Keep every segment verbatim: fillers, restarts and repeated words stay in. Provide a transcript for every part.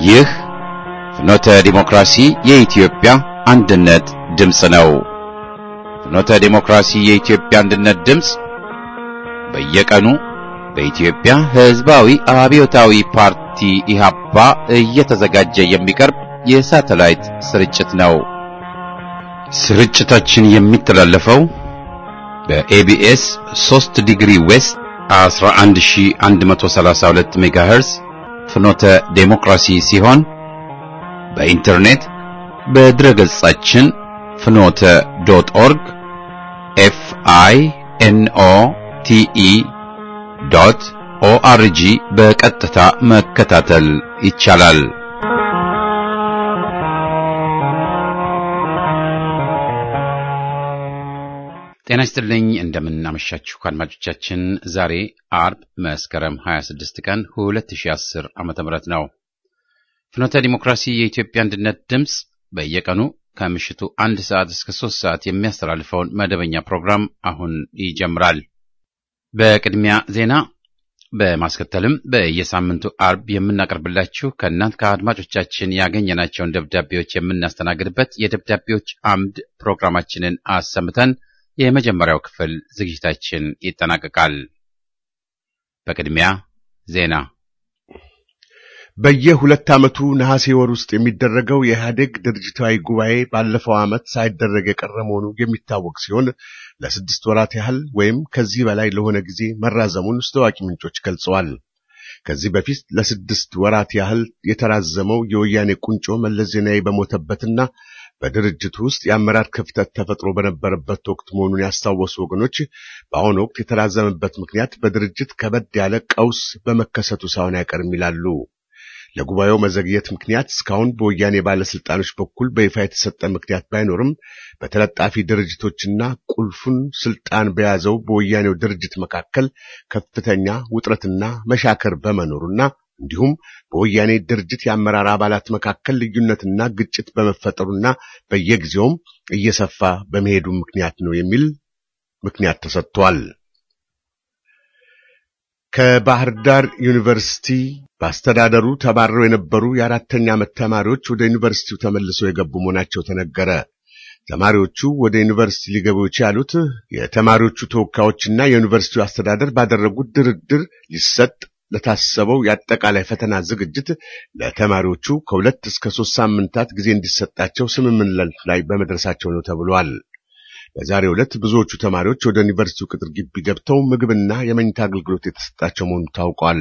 ይህ ፍኖተ ዲሞክራሲ የኢትዮጵያ አንድነት ድምፅ ነው። ፍኖተ ዲሞክራሲ የኢትዮጵያ አንድነት ድምፅ በየቀኑ በኢትዮጵያ ሕዝባዊ አብዮታዊ ፓርቲ ኢህአፓ እየተዘጋጀ የሚቀርብ የሳተላይት ስርጭት ነው። ስርጭታችን የሚተላለፈው በኤቢኤስ ሶስት ዲግሪ ዌስት አስራ አንድ ሺህ አንድ መቶ ሰላሳ ሁለት ሜጋሄርዝ ፍኖተ ዴሞክራሲ ሲሆን በኢንተርኔት በድረገጻችን ፍኖተ ዶት ኦርግ ኤፍ አይ ኤን ኦ ቲ ኢ ዶት ኦ አር ጂ በቀጥታ መከታተል ይቻላል። ጤና ይስጥልኝ፣ እንደምን አመሻችሁ አድማጮቻችን። ዛሬ አርብ መስከረም ሃያ ስድስት ቀን ሁለት ሺህ አስር ዓመተ ምህረት ነው። ፍኖተ ዲሞክራሲ የኢትዮጵያ አንድነት ድምፅ በየቀኑ ከምሽቱ አንድ ሰዓት እስከ ሶስት ሰዓት የሚያስተላልፈውን መደበኛ ፕሮግራም አሁን ይጀምራል። በቅድሚያ ዜና፣ በማስከተልም በየሳምንቱ አርብ የምናቀርብላችሁ ከእናንተ ከአድማጮቻችን ያገኘናቸውን ደብዳቤዎች የምናስተናግድበት የደብዳቤዎች አምድ ፕሮግራማችንን አሰምተን የመጀመሪያው ክፍል ዝግጅታችን ይጠናቀቃል። በቅድሚያ ዜና። በየሁለት ዓመቱ ነሐሴ ወር ውስጥ የሚደረገው የኢህአዴግ ድርጅታዊ ጉባኤ ባለፈው ዓመት ሳይደረግ የቀረ መሆኑ የሚታወቅ ሲሆን ለስድስት ወራት ያህል ወይም ከዚህ በላይ ለሆነ ጊዜ መራዘሙን ታዋቂ ምንጮች ገልጸዋል። ከዚህ በፊት ለስድስት ወራት ያህል የተራዘመው የወያኔ ቁንጮ መለስ ዜናዊ በሞተበትና በድርጅቱ ውስጥ የአመራር ክፍተት ተፈጥሮ በነበረበት ወቅት መሆኑን ያስታወሱ ወገኖች በአሁኑ ወቅት የተራዘመበት ምክንያት በድርጅት ከበድ ያለ ቀውስ በመከሰቱ ሳይሆን አይቀርም ይላሉ። ለጉባኤው መዘግየት ምክንያት እስካሁን በወያኔ ባለስልጣኖች በኩል በይፋ የተሰጠ ምክንያት ባይኖርም በተለጣፊ ድርጅቶችና ቁልፉን ስልጣን በያዘው በወያኔው ድርጅት መካከል ከፍተኛ ውጥረትና መሻከር በመኖሩና እንዲሁም በወያኔ ድርጅት የአመራር አባላት መካከል ልዩነትና ግጭት በመፈጠሩና በየጊዜውም እየሰፋ በመሄዱ ምክንያት ነው የሚል ምክንያት ተሰጥቷል። ከባህር ዳር ዩኒቨርሲቲ በአስተዳደሩ ተባረው የነበሩ የአራተኛ ዓመት ተማሪዎች ወደ ዩኒቨርሲቲው ተመልሰው የገቡ መሆናቸው ተነገረ። ተማሪዎቹ ወደ ዩኒቨርሲቲ ሊገቡ የቻሉት የተማሪዎቹ ተወካዮችና የዩኒቨርሲቲው አስተዳደር ባደረጉት ድርድር ሊሰጥ ለታሰበው የአጠቃላይ ፈተና ዝግጅት ለተማሪዎቹ ከሁለት እስከ ሶስት ሳምንታት ጊዜ እንዲሰጣቸው ስምምነት ላይ በመድረሳቸው ነው ተብሏል። በዛሬው ዕለት ብዙዎቹ ተማሪዎች ወደ ዩኒቨርሲቲው ቅጥር ግቢ ገብተው ምግብና የመኝታ አገልግሎት የተሰጣቸው መሆኑ ታውቋል።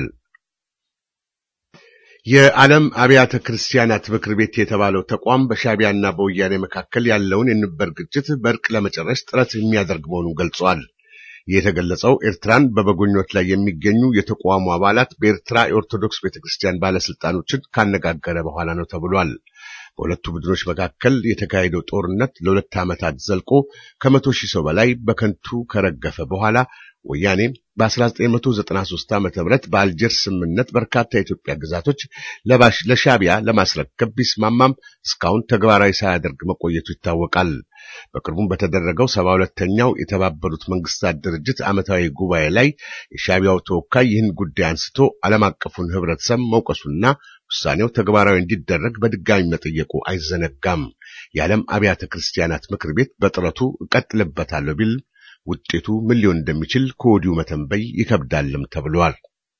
የዓለም አብያተ ክርስቲያናት ምክር ቤት የተባለው ተቋም በሻዕቢያና በወያኔ መካከል ያለውን የንበር ግጭት በእርቅ ለመጨረስ ጥረት የሚያደርግ መሆኑን ገልጿል። የተገለጸው ኤርትራን በበጎኞች ላይ የሚገኙ የተቋሙ አባላት በኤርትራ የኦርቶዶክስ ቤተክርስቲያን ባለስልጣኖችን ካነጋገረ በኋላ ነው ተብሏል። በሁለቱ ቡድኖች መካከል የተካሄደው ጦርነት ለሁለት ዓመታት ዘልቆ ከመቶ ሺህ ሰው በላይ በከንቱ ከረገፈ በኋላ ወያኔ በአስራ ዘጠኝ መቶ ዘጠና ሦስት ዓመተ ምህረት በአልጀርስ ስምምነት በርካታ የኢትዮጵያ ግዛቶች ለባሽ ለሻዕቢያ ለማስረከብ ቢስማማም እስካሁን ተግባራዊ ሳያደርግ መቆየቱ ይታወቃል። በቅርቡም በተደረገው ሰባ ሁለተኛው የተባበሩት መንግስታት ድርጅት ዓመታዊ ጉባኤ ላይ የሻዕቢያው ተወካይ ይህን ጉዳይ አንስቶ ዓለም አቀፉን ህብረተሰብ መውቀሱና ውሳኔው ተግባራዊ እንዲደረግ በድጋሚ መጠየቁ አይዘነጋም። የዓለም አብያተ ክርስቲያናት ምክር ቤት በጥረቱ እቀጥልበታለሁ ቢል ውጤቱ ምን ሊሆን እንደሚችል ከወዲሁ መተንበይ ይከብዳልም ተብሏል።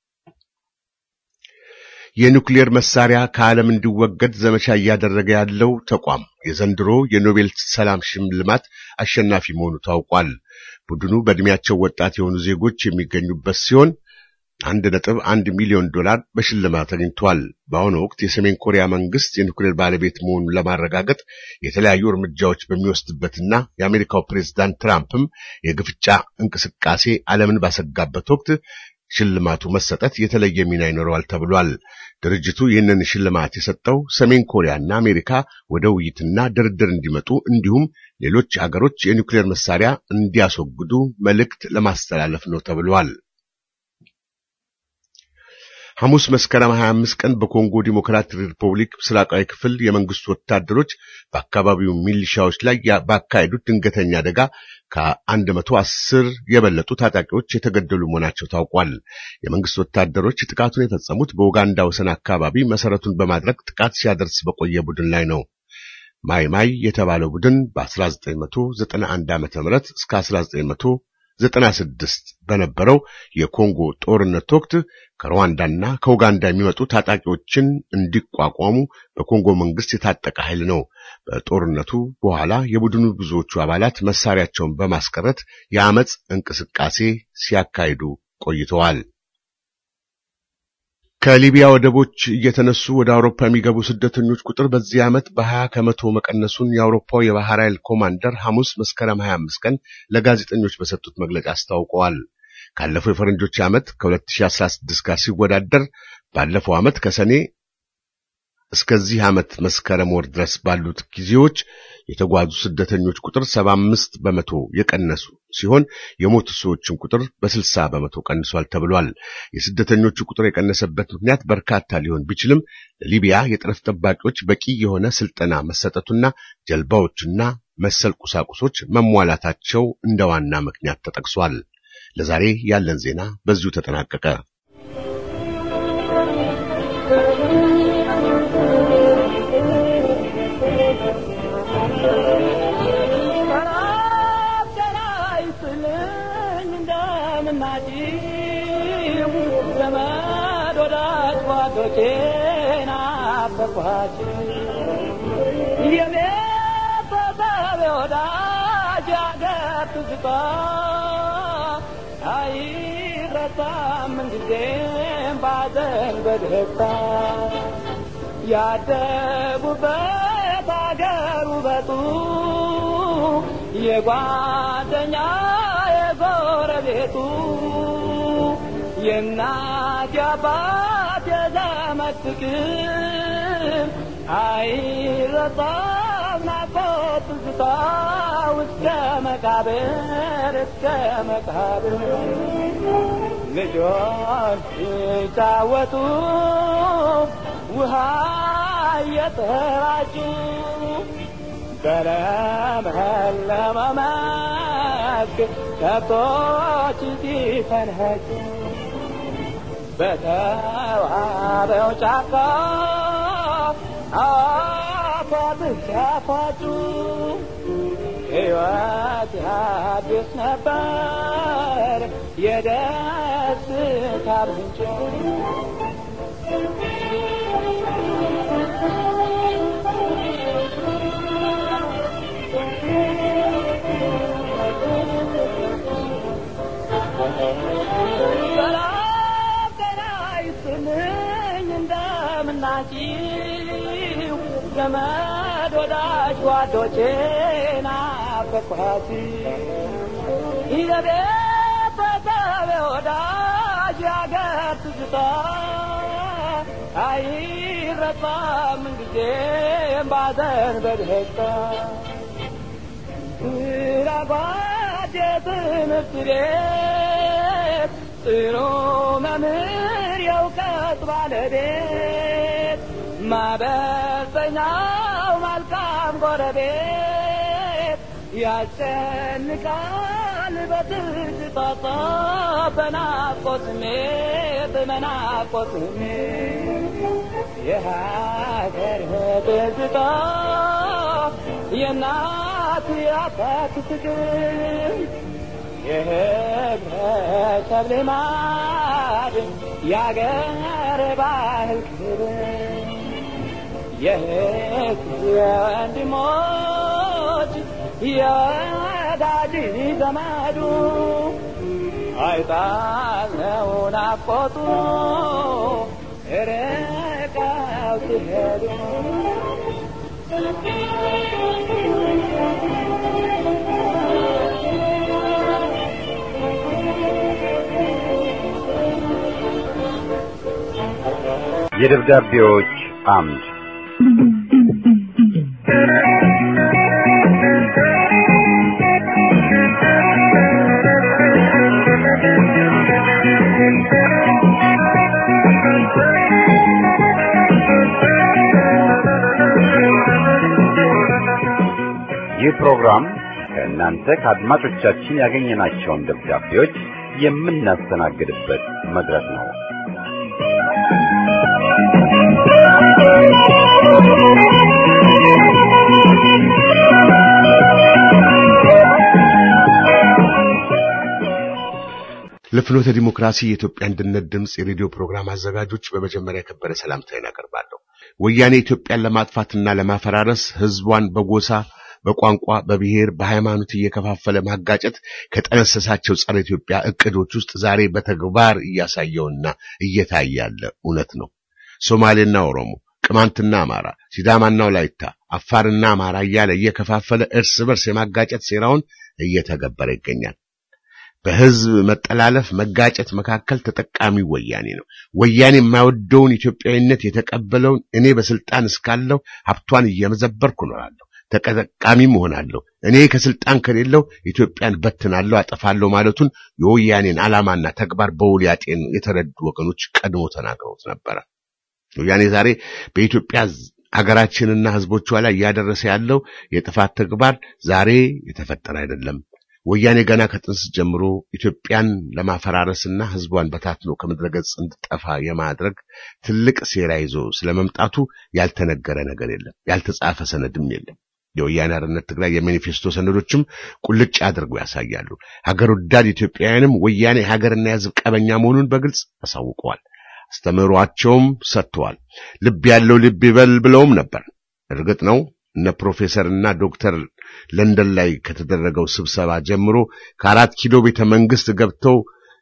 የኒውክሌር መሳሪያ ከዓለም እንዲወገድ ዘመቻ እያደረገ ያለው ተቋም የዘንድሮ የኖቤል ሰላም ሽልማት አሸናፊ መሆኑ ታውቋል። ቡድኑ በእድሜያቸው ወጣት የሆኑ ዜጎች የሚገኙበት ሲሆን አንድ ነጥብ አንድ ሚሊዮን ዶላር በሽልማት አግኝቷል። በአሁኑ ወቅት የሰሜን ኮሪያ መንግስት የኒውክሌር ባለቤት መሆኑን ለማረጋገጥ የተለያዩ እርምጃዎች በሚወስድበትና የአሜሪካው ፕሬዝዳንት ትራምፕም የግፍጫ እንቅስቃሴ ዓለምን ባሰጋበት ወቅት ሽልማቱ መሰጠት የተለየ ሚና ይኖረዋል ተብሏል። ድርጅቱ ይህንን ሽልማት የሰጠው ሰሜን ኮሪያና አሜሪካ ወደ ውይይትና ድርድር እንዲመጡ እንዲሁም ሌሎች ሀገሮች የኒውክሌር መሳሪያ እንዲያስወግዱ መልእክት ለማስተላለፍ ነው ተብሏል። ሐሙስ መስከረም ሃያ አምስት ቀን በኮንጎ ዲሞክራቲክ ሪፐብሊክ ምስራቃዊ ክፍል የመንግስቱ ወታደሮች በአካባቢው ሚሊሻዎች ላይ ባካሄዱት ድንገተኛ አደጋ ከአንድ መቶ አስር የበለጡ ታጣቂዎች የተገደሉ መሆናቸው ታውቋል። የመንግስት ወታደሮች ጥቃቱን የፈጸሙት በኡጋንዳ ወሰን አካባቢ መሰረቱን በማድረግ ጥቃት ሲያደርስ በቆየ ቡድን ላይ ነው። ማይ ማይ የተባለው ቡድን በ1991 ዓመተ ምህረት እስከ አስራ ዘጠኝ መቶ ዘጠና ስድስት በነበረው የኮንጎ ጦርነት ወቅት ከሩዋንዳና ከኡጋንዳ የሚመጡ ታጣቂዎችን እንዲቋቋሙ በኮንጎ መንግስት የታጠቀ ኃይል ነው። በጦርነቱ በኋላ የቡድኑ ብዙዎቹ አባላት መሳሪያቸውን በማስቀረት የአመጽ እንቅስቃሴ ሲያካሂዱ ቆይተዋል። ከሊቢያ ወደቦች እየተነሱ ወደ አውሮፓ የሚገቡ ስደተኞች ቁጥር በዚህ ዓመት በ20 ከመቶ መቀነሱን የአውሮፓው የባህር ኃይል ኮማንደር ሐሙስ መስከረም ሃያ አምስት ቀን ለጋዜጠኞች በሰጡት መግለጫ አስታውቀዋል። ካለፈው የፈረንጆች ዓመት ከ20 አስራ ስድስት ጋር ሲወዳደር ባለፈው ዓመት ከሰኔ እስከዚህ ዓመት መስከረም ወር ድረስ ባሉት ጊዜዎች የተጓዙ ስደተኞች ቁጥር ሰባ አምስት በመቶ የቀነሱ ሲሆን የሞቱ ሰዎችም ቁጥር በስልሳ በመቶ ቀንሷል ተብሏል። የስደተኞቹ ቁጥር የቀነሰበት ምክንያት በርካታ ሊሆን ቢችልም ለሊቢያ የጠረፍ ጠባቂዎች በቂ የሆነ ስልጠና መሰጠቱና ጀልባዎችና መሰል ቁሳቁሶች መሟላታቸው እንደ ዋና ምክንያት ተጠቅሷል። ለዛሬ ያለን ዜና በዚሁ ተጠናቀቀ። ያደጉበት አገሩ በጡ የጓደኛ የጎረቤቱ የእናት የአባት የዘመድ ፍቅር አይረሳም ናፍቆት ትዝታ እስከ መቃብር እስከ መቃብር ልጆች ሲጫወቱ ውሃ እየተራጩ በለመለመ መስክ ከብቶች ሲፈንጩ በተዋበው ጫካ አፏብስ ሲያፏጩ ሕይወት አዲስ ነበር የደስታ ምንጭ ናችሁ ዘመድ ወዳጅ ጓዶቼ ናፈቅኋት ይለቤት በተበ ወዳጅ ያገር ትዝታ አይረሳም ጊዜም ባዘን በደስታ ስራጓድ የትምህርት ቤት ጥሩ መምህር የእውቀት ባለቤት ማበሰኛው መልካም ጎረቤት ያስጨንቃል በትዝታ በናፍቆት ስሜት በናፍቆት ስሜት የሀገር ትዝታ የእናት የአባት ፍቅር የህብረተሰብ ልማድ የአገር ባህል ክብር የእህት የወንድሞች የወዳጅ ዘመዱ አይጣለው ናፍቆቱ ርቀው ሲሄዱ የደብዳቤዎች አምድ ይህ ፕሮግራም ከእናንተ ከአድማጮቻችን ያገኘናቸውን ደብዳቤዎች የምናስተናግድበት መድረክ ነው። ለፍኖተ ዲሞክራሲ የኢትዮጵያ አንድነት ድምጽ የሬዲዮ ፕሮግራም አዘጋጆች በመጀመሪያ የከበረ ሰላምታዬን አቀርባለሁ። ወያኔ ኢትዮጵያን ለማጥፋትና ለማፈራረስ ህዝቧን በጎሳ፣ በቋንቋ፣ በብሔር፣ በሃይማኖት እየከፋፈለ ማጋጨት ከጠነሰሳቸው ጸረ ኢትዮጵያ እቅዶች ውስጥ ዛሬ በተግባር እያሳየውና እየታየ ያለ እውነት ነው። ሶማሌና ኦሮሞ፣ ቅማንትና አማራ፣ ሲዳማና ወላይታ፣ አፋርና አማራ እያለ እየከፋፈለ እርስ በርስ የማጋጨት ሴራውን እየተገበረ ይገኛል። በህዝብ መጠላለፍ መጋጨት መካከል ተጠቃሚ ወያኔ ነው። ወያኔ የማይወደውን ኢትዮጵያዊነት የተቀበለውን እኔ በስልጣን እስካለው ሀብቷን እየመዘበርኩ እኖራለሁ፣ ተጠቃሚም እሆናለሁ፣ እኔ ከስልጣን ከሌለው ኢትዮጵያን በትናለሁ፣ አጠፋለሁ ማለቱን የወያኔን ዓላማና ተግባር በውል ያጤን የተረዱ ወገኖች ቀድሞ ተናግረውት ነበር። ወያኔ ዛሬ በኢትዮጵያ ሀገራችንና ህዝቦቿ ላይ ያደረሰ ያለው የጥፋት ተግባር ዛሬ የተፈጠረ አይደለም። ወያኔ ገና ከጥንስ ጀምሮ ኢትዮጵያን ለማፈራረስና ህዝቧን በታትኖ ከምድረገጽ እንድጠፋ የማድረግ ትልቅ ሴራ ይዞ ስለመምጣቱ ያልተነገረ ነገር የለም፣ ያልተጻፈ ሰነድም የለም። የወያኔ አርነት ትግራይ የማኒፌስቶ ሰነዶችም ቁልጭ አድርገው ያሳያሉ። ሀገር ወዳድ ኢትዮጵያውያንም ወያኔ ሀገርና የህዝብ ቀበኛ መሆኑን በግልጽ አሳውቀዋል። አስተምሯቸውም ሰጥተዋል። ልብ ያለው ልብ ይበል ብለውም ነበር። እርግጥ ነው እነ ፕሮፌሰርና ዶክተር ለንደን ላይ ከተደረገው ስብሰባ ጀምሮ ከአራት ኪሎ ቤተ መንግስት ገብተው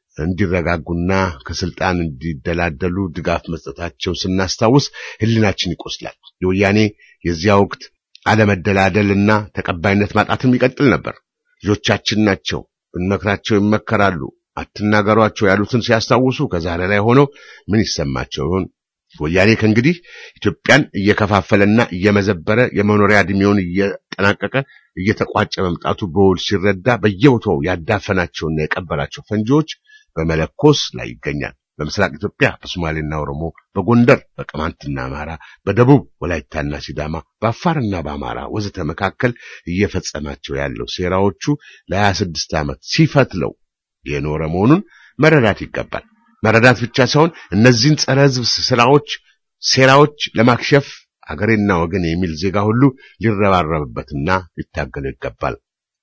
እንዲረጋጉና ከስልጣን እንዲደላደሉ ድጋፍ መስጠታቸው ስናስታውስ ህሊናችን ይቆስላል። የወያኔ የዚያ ወቅት አለመደላደልና ተቀባይነት ማጣትም ይቀጥል ነበር። ልጆቻችን ናቸው፣ እንመክራቸው ይመከራሉ፣ አትናገሯቸው ያሉትን ሲያስታውሱ ከዛሬ ላይ ሆነው ምን ይሰማቸው ይሆን? ወያኔ ከእንግዲህ ኢትዮጵያን እየከፋፈለና እየመዘበረ የመኖሪያ ዕድሜውን እየጠናቀቀ እየተቋጨ መምጣቱ በውል ሲረዳ በየቦታው ያዳፈናቸውና የቀበራቸው ፈንጂዎች በመለኮስ ላይ ይገኛል። በምስራቅ ኢትዮጵያ በሶማሌና ኦሮሞ፣ በጎንደር በቅማንትና አማራ፣ በደቡብ ወላይታና ሲዳማ፣ በአፋርና በአማራ ወዘተ መካከል እየፈጸማቸው ያለው ሴራዎቹ ለሀያ ስድስት ዓመት ሲፈትለው የኖረ መሆኑን መረዳት ይገባል። መረዳት ብቻ ሳይሆን እነዚህን ጸረ ህዝብ ስራዎች ሴራዎች ለማክሸፍ አገሬና ወገን የሚል ዜጋ ሁሉ ሊረባረብበትና ሊታገለው ይገባል።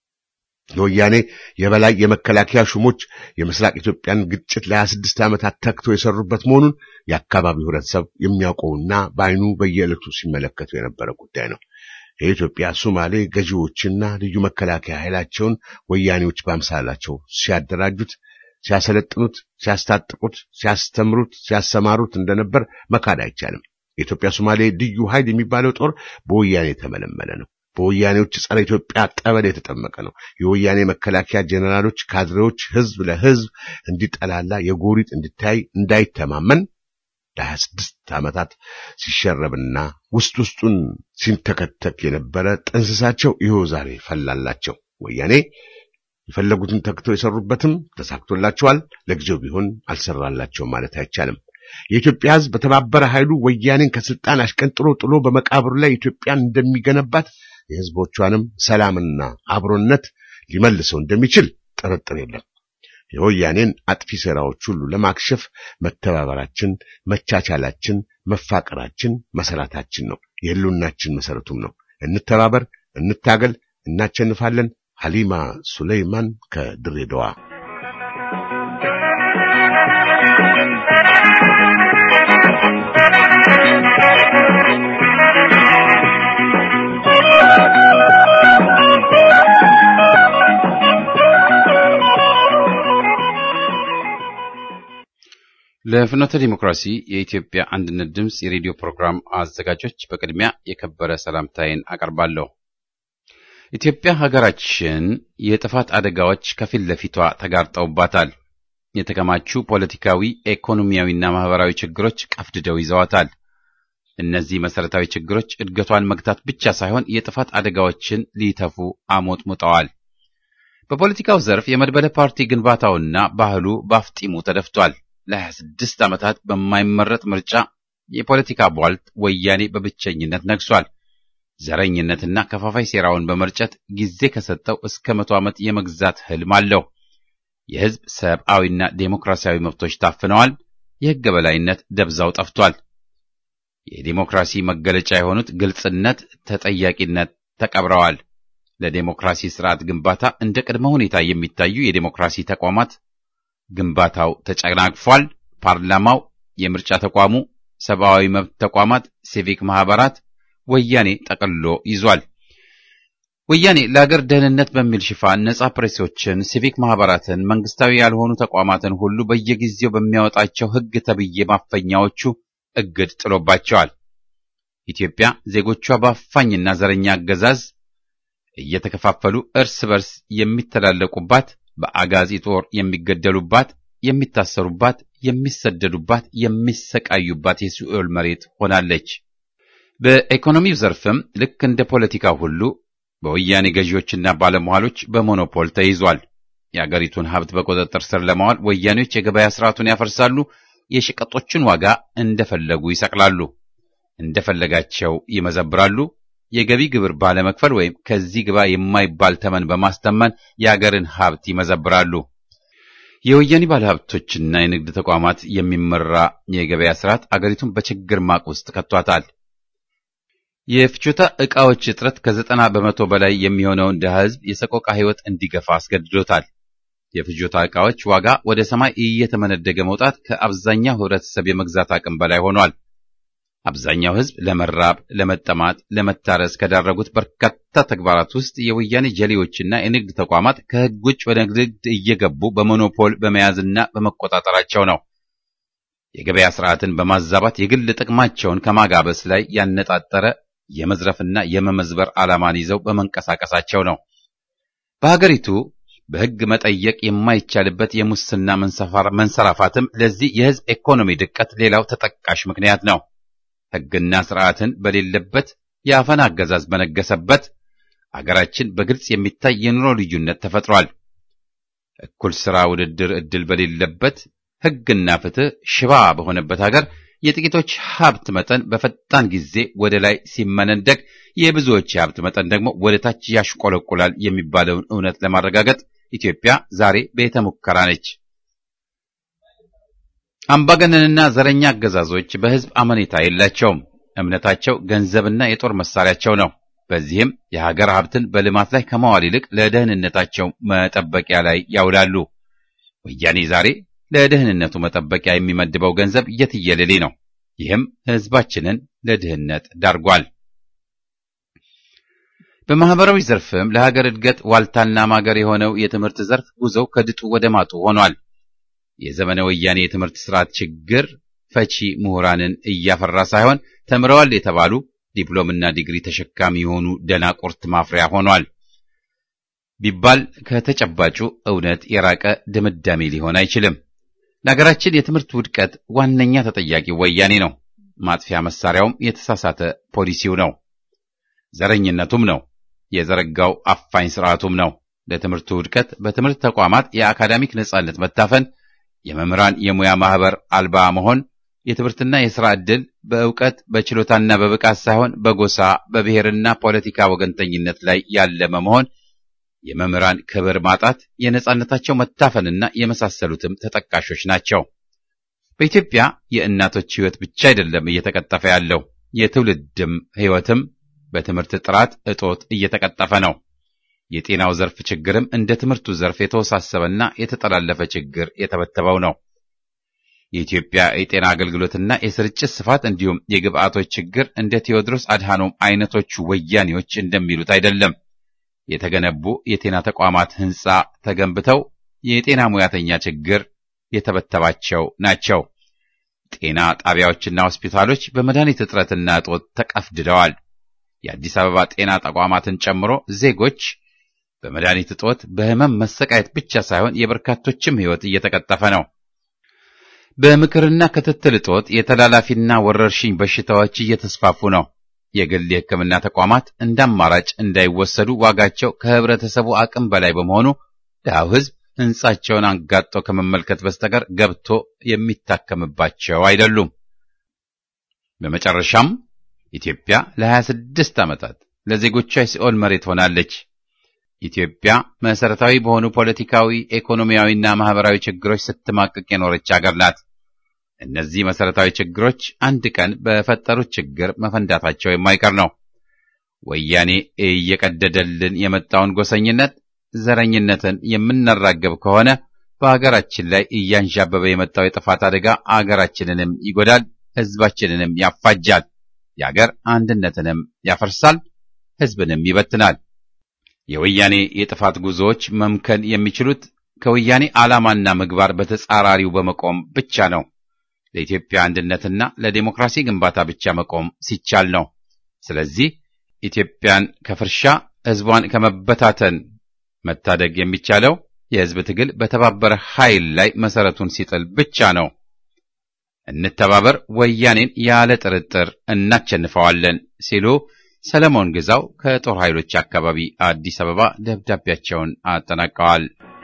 የወያኔ የበላይ የመከላከያ ሹሞች የምስራቅ ኢትዮጵያን ግጭት ለሀያ ስድስት ዓመታት ተክተው የሰሩበት መሆኑን የአካባቢው ህብረተሰብ የሚያውቀውና በአይኑ በየዕለቱ ሲመለከቱ የነበረ ጉዳይ ነው። የኢትዮጵያ ሶማሌ ገዢዎችና ልዩ መከላከያ ኃይላቸውን ወያኔዎች በአምሳላቸው ሲያደራጁት፣ ሲያሰለጥኑት፣ ሲያስታጥቁት፣ ሲያስተምሩት፣ ሲያሰማሩት እንደነበር መካድ አይቻልም። የኢትዮጵያ ሶማሌ ልዩ ኃይል የሚባለው ጦር በወያኔ የተመለመለ ነው። በወያኔዎች ጸረ ኢትዮጵያ ጠበል የተጠመቀ ነው። የወያኔ መከላከያ ጀነራሎች፣ ካድሬዎች ህዝብ ለህዝብ እንዲጠላላ የጎሪጥ እንዲታይ እንዳይተማመን ለሀያ ስድስት ዓመታት ሲሸረብና ውስጥ ውስጡን ሲንተከተክ የነበረ ጥንስሳቸው ይኸው ዛሬ ፈላላቸው። ወያኔ የፈለጉትን ተክተው የሰሩበትም ተሳክቶላቸዋል። ለጊዜው ቢሆን አልሰራላቸውም ማለት አይቻልም። የኢትዮጵያ ህዝብ በተባበረ ኃይሉ ወያኔን ከስልጣን አሽቀንጥሮ ጥሎ በመቃብሩ ላይ ኢትዮጵያን እንደሚገነባት የህዝቦቿንም ሰላምና አብሮነት ሊመልሰው እንደሚችል ጥርጥር የለም። የወያኔን አጥፊ ሴራዎች ሁሉ ለማክሸፍ መተባበራችን፣ መቻቻላችን፣ መፋቀራችን መሰረታችን ነው። የህልውናችን መሰረቱም ነው። እንተባበር፣ እንታገል፣ እናቸንፋለን። ሐሊማ ሱሌይማን ከድሬዳዋ። ለፍኖተ ዲሞክራሲ የኢትዮጵያ አንድነት ድምጽ የሬዲዮ ፕሮግራም አዘጋጆች በቅድሚያ የከበረ ሰላምታዬን አቀርባለሁ። ኢትዮጵያ ሀገራችን የጥፋት አደጋዎች ከፊት ለፊቷ ተጋርጠውባታል። የተከማቹ ፖለቲካዊ፣ ኢኮኖሚያዊና ማህበራዊ ችግሮች ቀፍድደው ይዘዋታል። እነዚህ መሰረታዊ ችግሮች እድገቷን መግታት ብቻ ሳይሆን የጥፋት አደጋዎችን ሊተፉ አሞጥሙጠዋል። በፖለቲካው ዘርፍ የመድበለ ፓርቲ ግንባታውና ባህሉ ባፍጢሙ ተደፍቷል። ለሀያ ስድስት ዓመታት በማይመረጥ ምርጫ የፖለቲካ ቧልት ወያኔ በብቸኝነት ነግሷል። ዘረኝነትና ከፋፋይ ሴራውን በመርጨት ጊዜ ከሰጠው እስከ መቶ ዓመት የመግዛት ህልም አለው። የህዝብ ሰብአዊና ዴሞክራሲያዊ መብቶች ታፍነዋል። የህግ በላይነት ደብዛው ጠፍቷል። የዲሞክራሲ መገለጫ የሆኑት ግልጽነት፣ ተጠያቂነት ተቀብረዋል። ለዲሞክራሲ ስርዓት ግንባታ እንደ ቅድመ ሁኔታ የሚታዩ የዲሞክራሲ ተቋማት ግንባታው ተጨናግፏል። ፓርላማው፣ የምርጫ ተቋሙ፣ ሰብአዊ መብት ተቋማት፣ ሲቪክ ማህበራት ወያኔ ጠቅልሎ ይዟል። ወያኔ ለሀገር ደህንነት በሚል ሽፋን ነጻ ፕሬሶችን፣ ሲቪክ ማህበራትን፣ መንግስታዊ ያልሆኑ ተቋማትን ሁሉ በየጊዜው በሚያወጣቸው ህግ ተብዬ ማፈኛዎቹ እግድ ጥሎባቸዋል። ኢትዮጵያ ዜጎቿ በአፋኝና ዘረኛ አገዛዝ እየተከፋፈሉ እርስ በርስ የሚተላለቁባት፣ በአጋዚ ጦር የሚገደሉባት፣ የሚታሰሩባት፣ የሚሰደዱባት፣ የሚሰቃዩባት የሲኦል መሬት ሆናለች። በኢኮኖሚው ዘርፍም ልክ እንደ ፖለቲካው ሁሉ በወያኔ ገዢዎችና ባለሟሎች በሞኖፖል ተይዟል። የአገሪቱን ሀብት በቁጥጥር ስር ለማዋል ወያኔዎች የገበያ ስርዓቱን ያፈርሳሉ። የሸቀጦችን ዋጋ እንደፈለጉ ይሰቅላሉ፣ እንደፈለጋቸው ይመዘብራሉ። የገቢ ግብር ባለመክፈል ወይም ከዚህ ግባ የማይባል ተመን በማስተመን የአገርን ሀብት ይመዘብራሉ። የወያኔ ባለሀብቶችና የንግድ ተቋማት የሚመራ የገበያ ስርዓት አገሪቱን በችግር ማቅ ውስጥ ከቷታል። የፍጆታ ዕቃዎች እጥረት ከዘጠና በመቶ በላይ የሚሆነውን ድሃ ሕዝብ የሰቆቃ ሕይወት እንዲገፋ አስገድዶታል። የፍጆታ ዕቃዎች ዋጋ ወደ ሰማይ እየተመነደገ መውጣት ከአብዛኛው ህብረተሰብ የመግዛት አቅም በላይ ሆኗል። አብዛኛው ሕዝብ ለመራብ፣ ለመጠማት፣ ለመታረስ ከዳረጉት በርካታ ተግባራት ውስጥ የወያኔ ጀሌዎችና የንግድ ተቋማት ከህግ ውጭ ወደ ንግድ እየገቡ በሞኖፖል በመያዝና በመቆጣጠራቸው ነው። የገበያ ስርዓትን በማዛባት የግል ጥቅማቸውን ከማጋበስ ላይ ያነጣጠረ የመዝረፍና የመመዝበር ዓላማን ይዘው በመንቀሳቀሳቸው ነው። በሀገሪቱ በህግ መጠየቅ የማይቻልበት የሙስና መንሰራፋትም ለዚህ የህዝብ ኢኮኖሚ ድቀት ሌላው ተጠቃሽ ምክንያት ነው። ህግና ስርዓትን በሌለበት የአፈና አገዛዝ በነገሰበት አገራችን በግልጽ የሚታይ የኑሮ ልዩነት ተፈጥሯል። እኩል ስራ ውድድር ዕድል በሌለበት ህግና ፍትህ ሽባ በሆነበት ሀገር የጥቂቶች ሀብት መጠን በፈጣን ጊዜ ወደ ላይ ሲመነደግ የብዙዎች ሀብት መጠን ደግሞ ወደ ታች ያሽቆለቁላል የሚባለውን እውነት ለማረጋገጥ ኢትዮጵያ ዛሬ ቤተ ሙከራ ነች። አምባገነንና ዘረኛ አገዛዞች በህዝብ አመኔታ የላቸውም። እምነታቸው ገንዘብና የጦር መሳሪያቸው ነው። በዚህም የሀገር ሀብትን በልማት ላይ ከማዋል ይልቅ ለደህንነታቸው መጠበቂያ ላይ ያውላሉ። ወያኔ ዛሬ ለደህንነቱ መጠበቂያ የሚመድበው ገንዘብ የትየለሌ ነው። ይህም ህዝባችንን ለድህነት ዳርጓል። በማህበራዊ ዘርፍም ለሀገር እድገት ዋልታና ማገር የሆነው የትምህርት ዘርፍ ጉዞው ከድጡ ወደ ማጡ ሆኗል። የዘመነ ወያኔ የትምህርት ስርዓት ችግር ፈቺ ምሁራንን እያፈራ ሳይሆን ተምረዋል የተባሉ ዲፕሎምና ዲግሪ ተሸካሚ የሆኑ ደናቁርት ማፍሪያ ሆኗል ቢባል ከተጨባጩ እውነት የራቀ ድምዳሜ ሊሆን አይችልም። ለሀገራችን የትምህርት ውድቀት ዋነኛ ተጠያቂ ወያኔ ነው። ማጥፊያ መሳሪያውም የተሳሳተ ፖሊሲው ነው። ዘረኝነቱም ነው። የዘረጋው አፋኝ ስርዓቱም ነው። ለትምህርቱ ውድቀት በትምህርት ተቋማት የአካዳሚክ ነጻነት መታፈን፣ የመምህራን የሙያ ማህበር አልባ መሆን፣ የትምህርትና የሥራ ዕድል በእውቀት በችሎታና በብቃት ሳይሆን በጎሳ በብሔርና ፖለቲካ ወገንተኝነት ላይ ያለመ መሆን፣ የመምህራን ክብር ማጣት፣ የነጻነታቸው መታፈንና የመሳሰሉትም ተጠቃሾች ናቸው። በኢትዮጵያ የእናቶች ሕይወት ብቻ አይደለም እየተቀጠፈ ያለው፣ የትውልድም ሕይወትም በትምህርት ጥራት እጦት እየተቀጠፈ ነው። የጤናው ዘርፍ ችግርም እንደ ትምህርቱ ዘርፍ የተወሳሰበና የተጠላለፈ ችግር የተበተበው ነው። የኢትዮጵያ የጤና አገልግሎትና የስርጭት ስፋት እንዲሁም የግብአቶች ችግር እንደ ቴዎድሮስ አድሃኖም አይነቶቹ ወያኔዎች እንደሚሉት አይደለም። የተገነቡ የጤና ተቋማት ህንጻ ተገንብተው የጤና ሙያተኛ ችግር የተበተባቸው ናቸው። ጤና ጣቢያዎችና ሆስፒታሎች በመድኃኒት እጥረትና እጦት ተቀፍድደዋል። የአዲስ አበባ ጤና ተቋማትን ጨምሮ ዜጎች በመድኃኒት እጦት በህመም መሰቃየት ብቻ ሳይሆን የበርካቶችም ህይወት እየተቀጠፈ ነው። በምክርና ክትትል እጦት የተላላፊና ወረርሽኝ በሽታዎች እየተስፋፉ ነው። የግል የሕክምና ተቋማት እንደ አማራጭ እንዳይወሰዱ ዋጋቸው ከህብረተሰቡ አቅም በላይ በመሆኑ ድሃው ህዝብ ህንጻቸውን አንጋጦ ከመመልከት በስተቀር ገብቶ የሚታከምባቸው አይደሉም። በመጨረሻም ኢትዮጵያ ለሀያ ስድስት ዓመታት ለዜጎቿ የሲኦል መሬት ሆናለች። ኢትዮጵያ መሰረታዊ በሆኑ ፖለቲካዊ፣ ኢኮኖሚያዊና ማህበራዊ ችግሮች ስትማቅቅ የኖረች አገር ናት። እነዚህ መሰረታዊ ችግሮች አንድ ቀን በፈጠሩት ችግር መፈንዳታቸው የማይቀር ነው። ወያኔ እየቀደደልን የመጣውን ጎሰኝነት፣ ዘረኝነትን የምናራገብ ከሆነ በአገራችን ላይ እያንዣበበ የመጣው የጥፋት አደጋ አገራችንንም ይጎዳል፣ ህዝባችንንም ያፋጃል፣ የአገር አንድነትንም ያፈርሳል፣ ህዝብንም ይበትናል። የወያኔ የጥፋት ጉዞዎች መምከን የሚችሉት ከወያኔ ዓላማና ምግባር በተጻራሪው በመቆም ብቻ ነው። ለኢትዮጵያ አንድነትና ለዲሞክራሲ ግንባታ ብቻ መቆም ሲቻል ነው። ስለዚህ ኢትዮጵያን ከፍርሻ ህዝቧን ከመበታተን መታደግ የሚቻለው የህዝብ ትግል በተባበረ ኃይል ላይ መሰረቱን ሲጥል ብቻ ነው። እንተባበር፣ ወያኔን ያለ ጥርጥር እናቸንፈዋለን ሲሉ ሰለሞን ግዛው ከጦር ኃይሎች አካባቢ አዲስ አበባ ደብዳቤያቸውን አጠናቀዋል።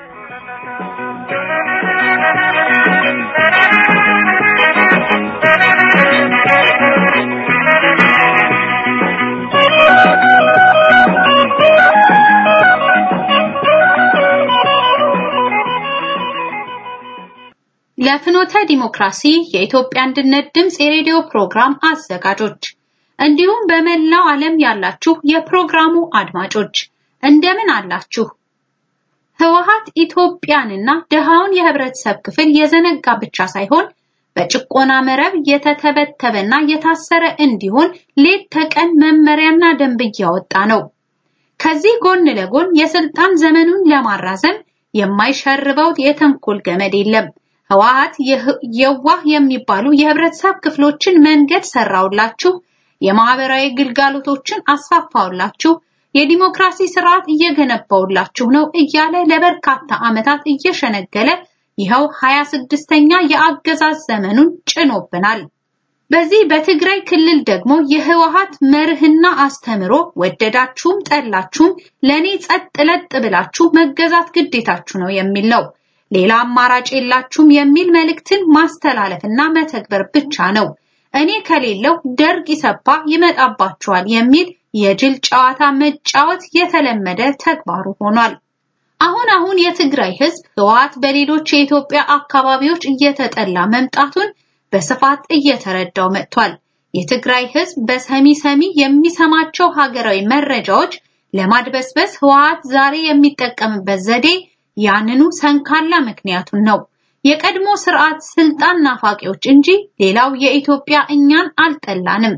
ለፍኖተ ዲሞክራሲ የኢትዮጵያ አንድነት ድምጽ የሬዲዮ ፕሮግራም አዘጋጆች እንዲሁም በመላው ዓለም ያላችሁ የፕሮግራሙ አድማጮች እንደምን አላችሁ? ህወሓት ኢትዮጵያንና ደሃውን የህብረተሰብ ክፍል የዘነጋ ብቻ ሳይሆን በጭቆና መረብ የተተበተበና የታሰረ እንዲሆን ሌት ተቀን መመሪያና ደንብ ያወጣ ነው። ከዚህ ጎን ለጎን የስልጣን ዘመኑን ለማራዘም የማይሸርበው የተንኮል ገመድ የለም። ህወሓት የዋህ የሚባሉ የህብረተሰብ ክፍሎችን መንገድ ሰራውላችሁ፣ የማህበራዊ ግልጋሎቶችን አስፋፋውላችሁ፣ የዲሞክራሲ ስርዓት እየገነባውላችሁ ነው እያለ ለበርካታ ዓመታት እየሸነገለ ይኸው ሃያ ስድስተኛ የአገዛዝ ዘመኑን ጭኖብናል። በዚህ በትግራይ ክልል ደግሞ የህወሓት መርህና አስተምሮ ወደዳችሁም ጠላችሁም ለኔ ጸጥ ለጥ ብላችሁ መገዛት ግዴታችሁ ነው የሚል ነው። ሌላ አማራጭ የላችሁም የሚል መልእክትን ማስተላለፍና መተግበር ብቻ ነው። እኔ ከሌለው ደርግ ይሰፋ ይመጣባችኋል የሚል የጅል ጨዋታ መጫወት የተለመደ ተግባሩ ሆኗል። አሁን አሁን የትግራይ ህዝብ ህወሓት በሌሎች የኢትዮጵያ አካባቢዎች እየተጠላ መምጣቱን በስፋት እየተረዳው መጥቷል። የትግራይ ህዝብ በሰሚ ሰሚ የሚሰማቸው ሀገራዊ መረጃዎች ለማድበስበስ ህወሓት ዛሬ የሚጠቀምበት ዘዴ ያንኑ ሰንካላ ምክንያቱን ነው። የቀድሞ ስርዓት ስልጣን ናፋቂዎች እንጂ ሌላው የኢትዮጵያ እኛን አልጠላንም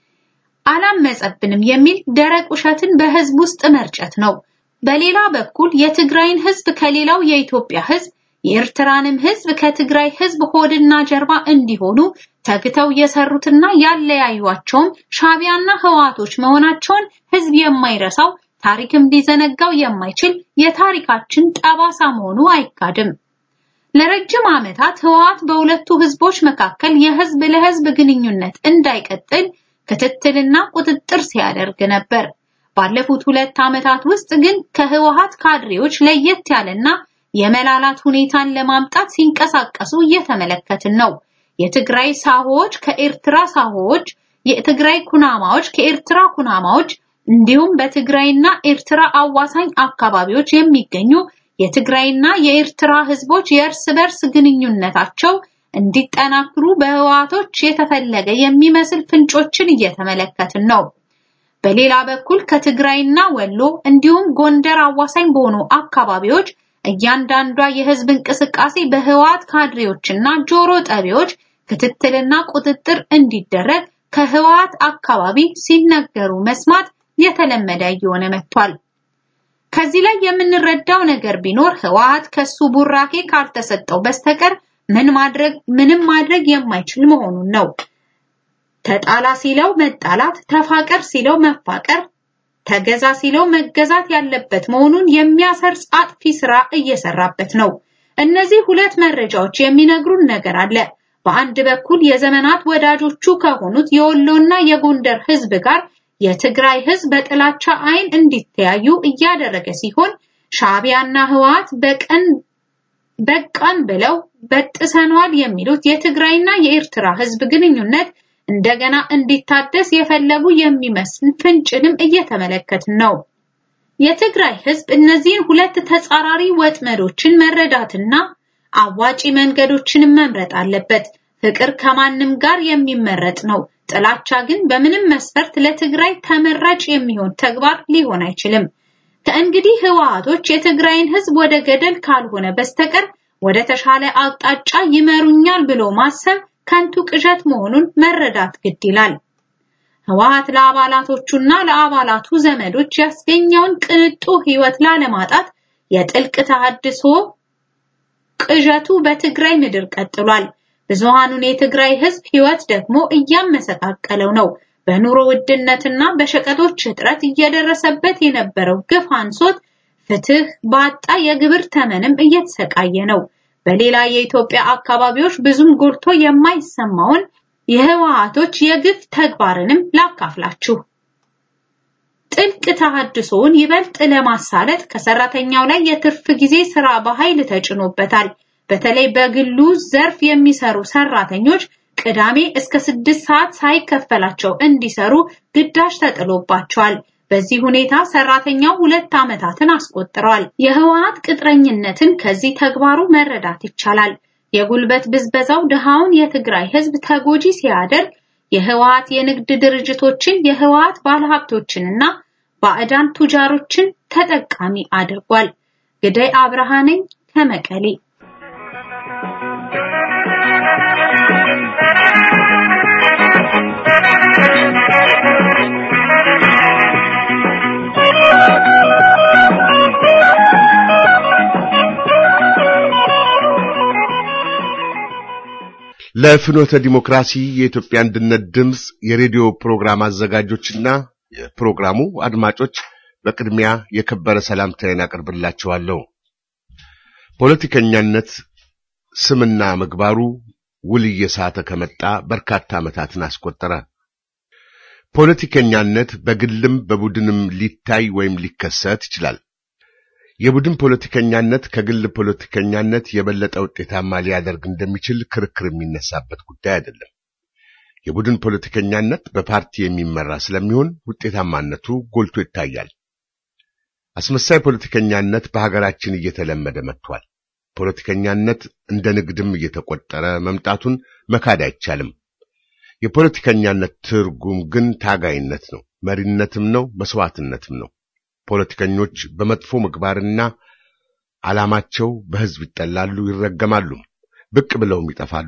አላመጸብንም የሚል ደረቅ ውሸትን በህዝብ ውስጥ መርጨት ነው። በሌላ በኩል የትግራይን ህዝብ ከሌላው የኢትዮጵያ ህዝብ፣ የኤርትራንም ህዝብ ከትግራይ ህዝብ ሆድና ጀርባ እንዲሆኑ ተግተው የሰሩትና ያለያዩዋቸውም ሻቢያና ህወሓቶች መሆናቸውን ህዝብ የማይረሳው ታሪክም ሊዘነጋው የማይችል የታሪካችን ጠባሳ መሆኑ አይካድም። ለረጅም ዓመታት ህወሓት በሁለቱ ህዝቦች መካከል የህዝብ ለህዝብ ግንኙነት እንዳይቀጥል ክትትልና ቁጥጥር ሲያደርግ ነበር። ባለፉት ሁለት ዓመታት ውስጥ ግን ከህወሓት ካድሬዎች ለየት ያለና የመላላት ሁኔታን ለማምጣት ሲንቀሳቀሱ እየተመለከትን ነው። የትግራይ ሳሆዎች ከኤርትራ ሳሆዎች፣ የትግራይ ኩናማዎች ከኤርትራ ኩናማዎች እንዲሁም በትግራይና ኤርትራ አዋሳኝ አካባቢዎች የሚገኙ የትግራይና የኤርትራ ህዝቦች የእርስ በርስ ግንኙነታቸው እንዲጠናክሩ በህወሓቶች የተፈለገ የሚመስል ፍንጮችን እየተመለከትን ነው። በሌላ በኩል ከትግራይና ወሎ እንዲሁም ጎንደር አዋሳኝ በሆኑ አካባቢዎች እያንዳንዷ የህዝብ እንቅስቃሴ በህወሓት ካድሬዎችና ጆሮ ጠቢዎች ክትትልና ቁጥጥር እንዲደረግ ከህወሓት አካባቢ ሲነገሩ መስማት የተለመደ እየሆነ መጥቷል። ከዚህ ላይ የምንረዳው ነገር ቢኖር ህወሓት ከሱ ቡራኬ ካልተሰጠው በስተቀር ምን ማድረግ ምንም ማድረግ የማይችል መሆኑን ነው። ተጣላ ሲለው መጣላት፣ ተፋቀር ሲለው መፋቀር፣ ተገዛ ሲለው መገዛት ያለበት መሆኑን የሚያሰርጽ አጥፊ ስራ እየሰራበት ነው። እነዚህ ሁለት መረጃዎች የሚነግሩን ነገር አለ። በአንድ በኩል የዘመናት ወዳጆቹ ከሆኑት የወሎና የጎንደር ህዝብ ጋር የትግራይ ህዝብ በጥላቻ አይን እንዲተያዩ እያደረገ ሲሆን ሻቢያና ህወሓት በቀን በቃን ብለው በጥሰናል የሚሉት የትግራይና የኤርትራ ህዝብ ግንኙነት እንደገና እንዲታደስ የፈለጉ የሚመስል ፍንጭንም እየተመለከትን ነው። የትግራይ ህዝብ እነዚህን ሁለት ተጻራሪ ወጥመዶችን መረዳትና አዋጪ መንገዶችን መምረጥ አለበት። ፍቅር ከማንም ጋር የሚመረጥ ነው። ጥላቻ ግን በምንም መስፈርት ለትግራይ ተመራጭ የሚሆን ተግባር ሊሆን አይችልም። ከእንግዲህ ህወሓቶች የትግራይን ህዝብ ወደ ገደል ካልሆነ በስተቀር ወደ ተሻለ አቅጣጫ ይመሩኛል ብሎ ማሰብ ከንቱ ቅዠት መሆኑን መረዳት ግድ ይላል። ህወሓት ለአባላቶቹና ለአባላቱ ዘመዶች ያስገኘውን ቅንጡ ህይወት ላለማጣት የጥልቅ ተሐድሶ ቅዠቱ በትግራይ ምድር ቀጥሏል። ብዙሃኑን የትግራይ ህዝብ ህይወት ደግሞ እያመሰቃቀለው ነው። በኑሮ ውድነትና በሸቀጦች እጥረት እየደረሰበት የነበረው ግፍ አንሶት ፍትህ ባጣ የግብር ተመንም እየተሰቃየ ነው። በሌላ የኢትዮጵያ አካባቢዎች ብዙም ጎልቶ የማይሰማውን የህወሓቶች የግፍ ተግባርንም ላካፍላችሁ። ጥልቅ ተሐድሶውን ይበልጥ ለማሳለጥ ከሰራተኛው ላይ የትርፍ ጊዜ ስራ በኃይል ተጭኖበታል። በተለይ በግሉ ዘርፍ የሚሰሩ ሰራተኞች ቅዳሜ እስከ ስድስት ሰዓት ሳይከፈላቸው እንዲሰሩ ግዳጅ ተጥሎባቸዋል። በዚህ ሁኔታ ሰራተኛው ሁለት ዓመታትን አስቆጥሯል። የህወሓት ቅጥረኝነትን ከዚህ ተግባሩ መረዳት ይቻላል። የጉልበት ብዝበዛው ደሃውን የትግራይ ህዝብ ተጎጂ ሲያደርግ የህወሓት የንግድ ድርጅቶችን የህወሓት ባለሀብቶችንና ባዕዳን ቱጃሮችን ተጠቃሚ አድርጓል። ግዳይ አብርሃ ነኝ ከመቀሌ። ለፍኖተ ዲሞክራሲ የኢትዮጵያ አንድነት ድምጽ የሬዲዮ ፕሮግራም አዘጋጆችና የፕሮግራሙ አድማጮች በቅድሚያ የከበረ ሰላምታዬን አቀርብላችኋለሁ። ፖለቲከኛነት ስምና ምግባሩ ውል እየሳተ ከመጣ በርካታ ዓመታትን አስቆጠረ። ፖለቲከኛነት በግልም በቡድንም ሊታይ ወይም ሊከሰት ይችላል። የቡድን ፖለቲከኛነት ከግል ፖለቲከኛነት የበለጠ ውጤታማ ሊያደርግ እንደሚችል ክርክር የሚነሳበት ጉዳይ አይደለም። የቡድን ፖለቲከኛነት በፓርቲ የሚመራ ስለሚሆን ውጤታማነቱ ጎልቶ ይታያል። አስመሳይ ፖለቲከኛነት በሀገራችን እየተለመደ መጥቷል። ፖለቲከኛነት እንደ ንግድም እየተቆጠረ መምጣቱን መካድ አይቻልም። የፖለቲከኛነት ትርጉም ግን ታጋይነት ነው፣ መሪነትም ነው፣ መስዋዕትነትም ነው። ፖለቲከኞች በመጥፎ ምግባርና ዓላማቸው በህዝብ ይጠላሉ፣ ይረገማሉ፣ ብቅ ብለውም ይጠፋሉ።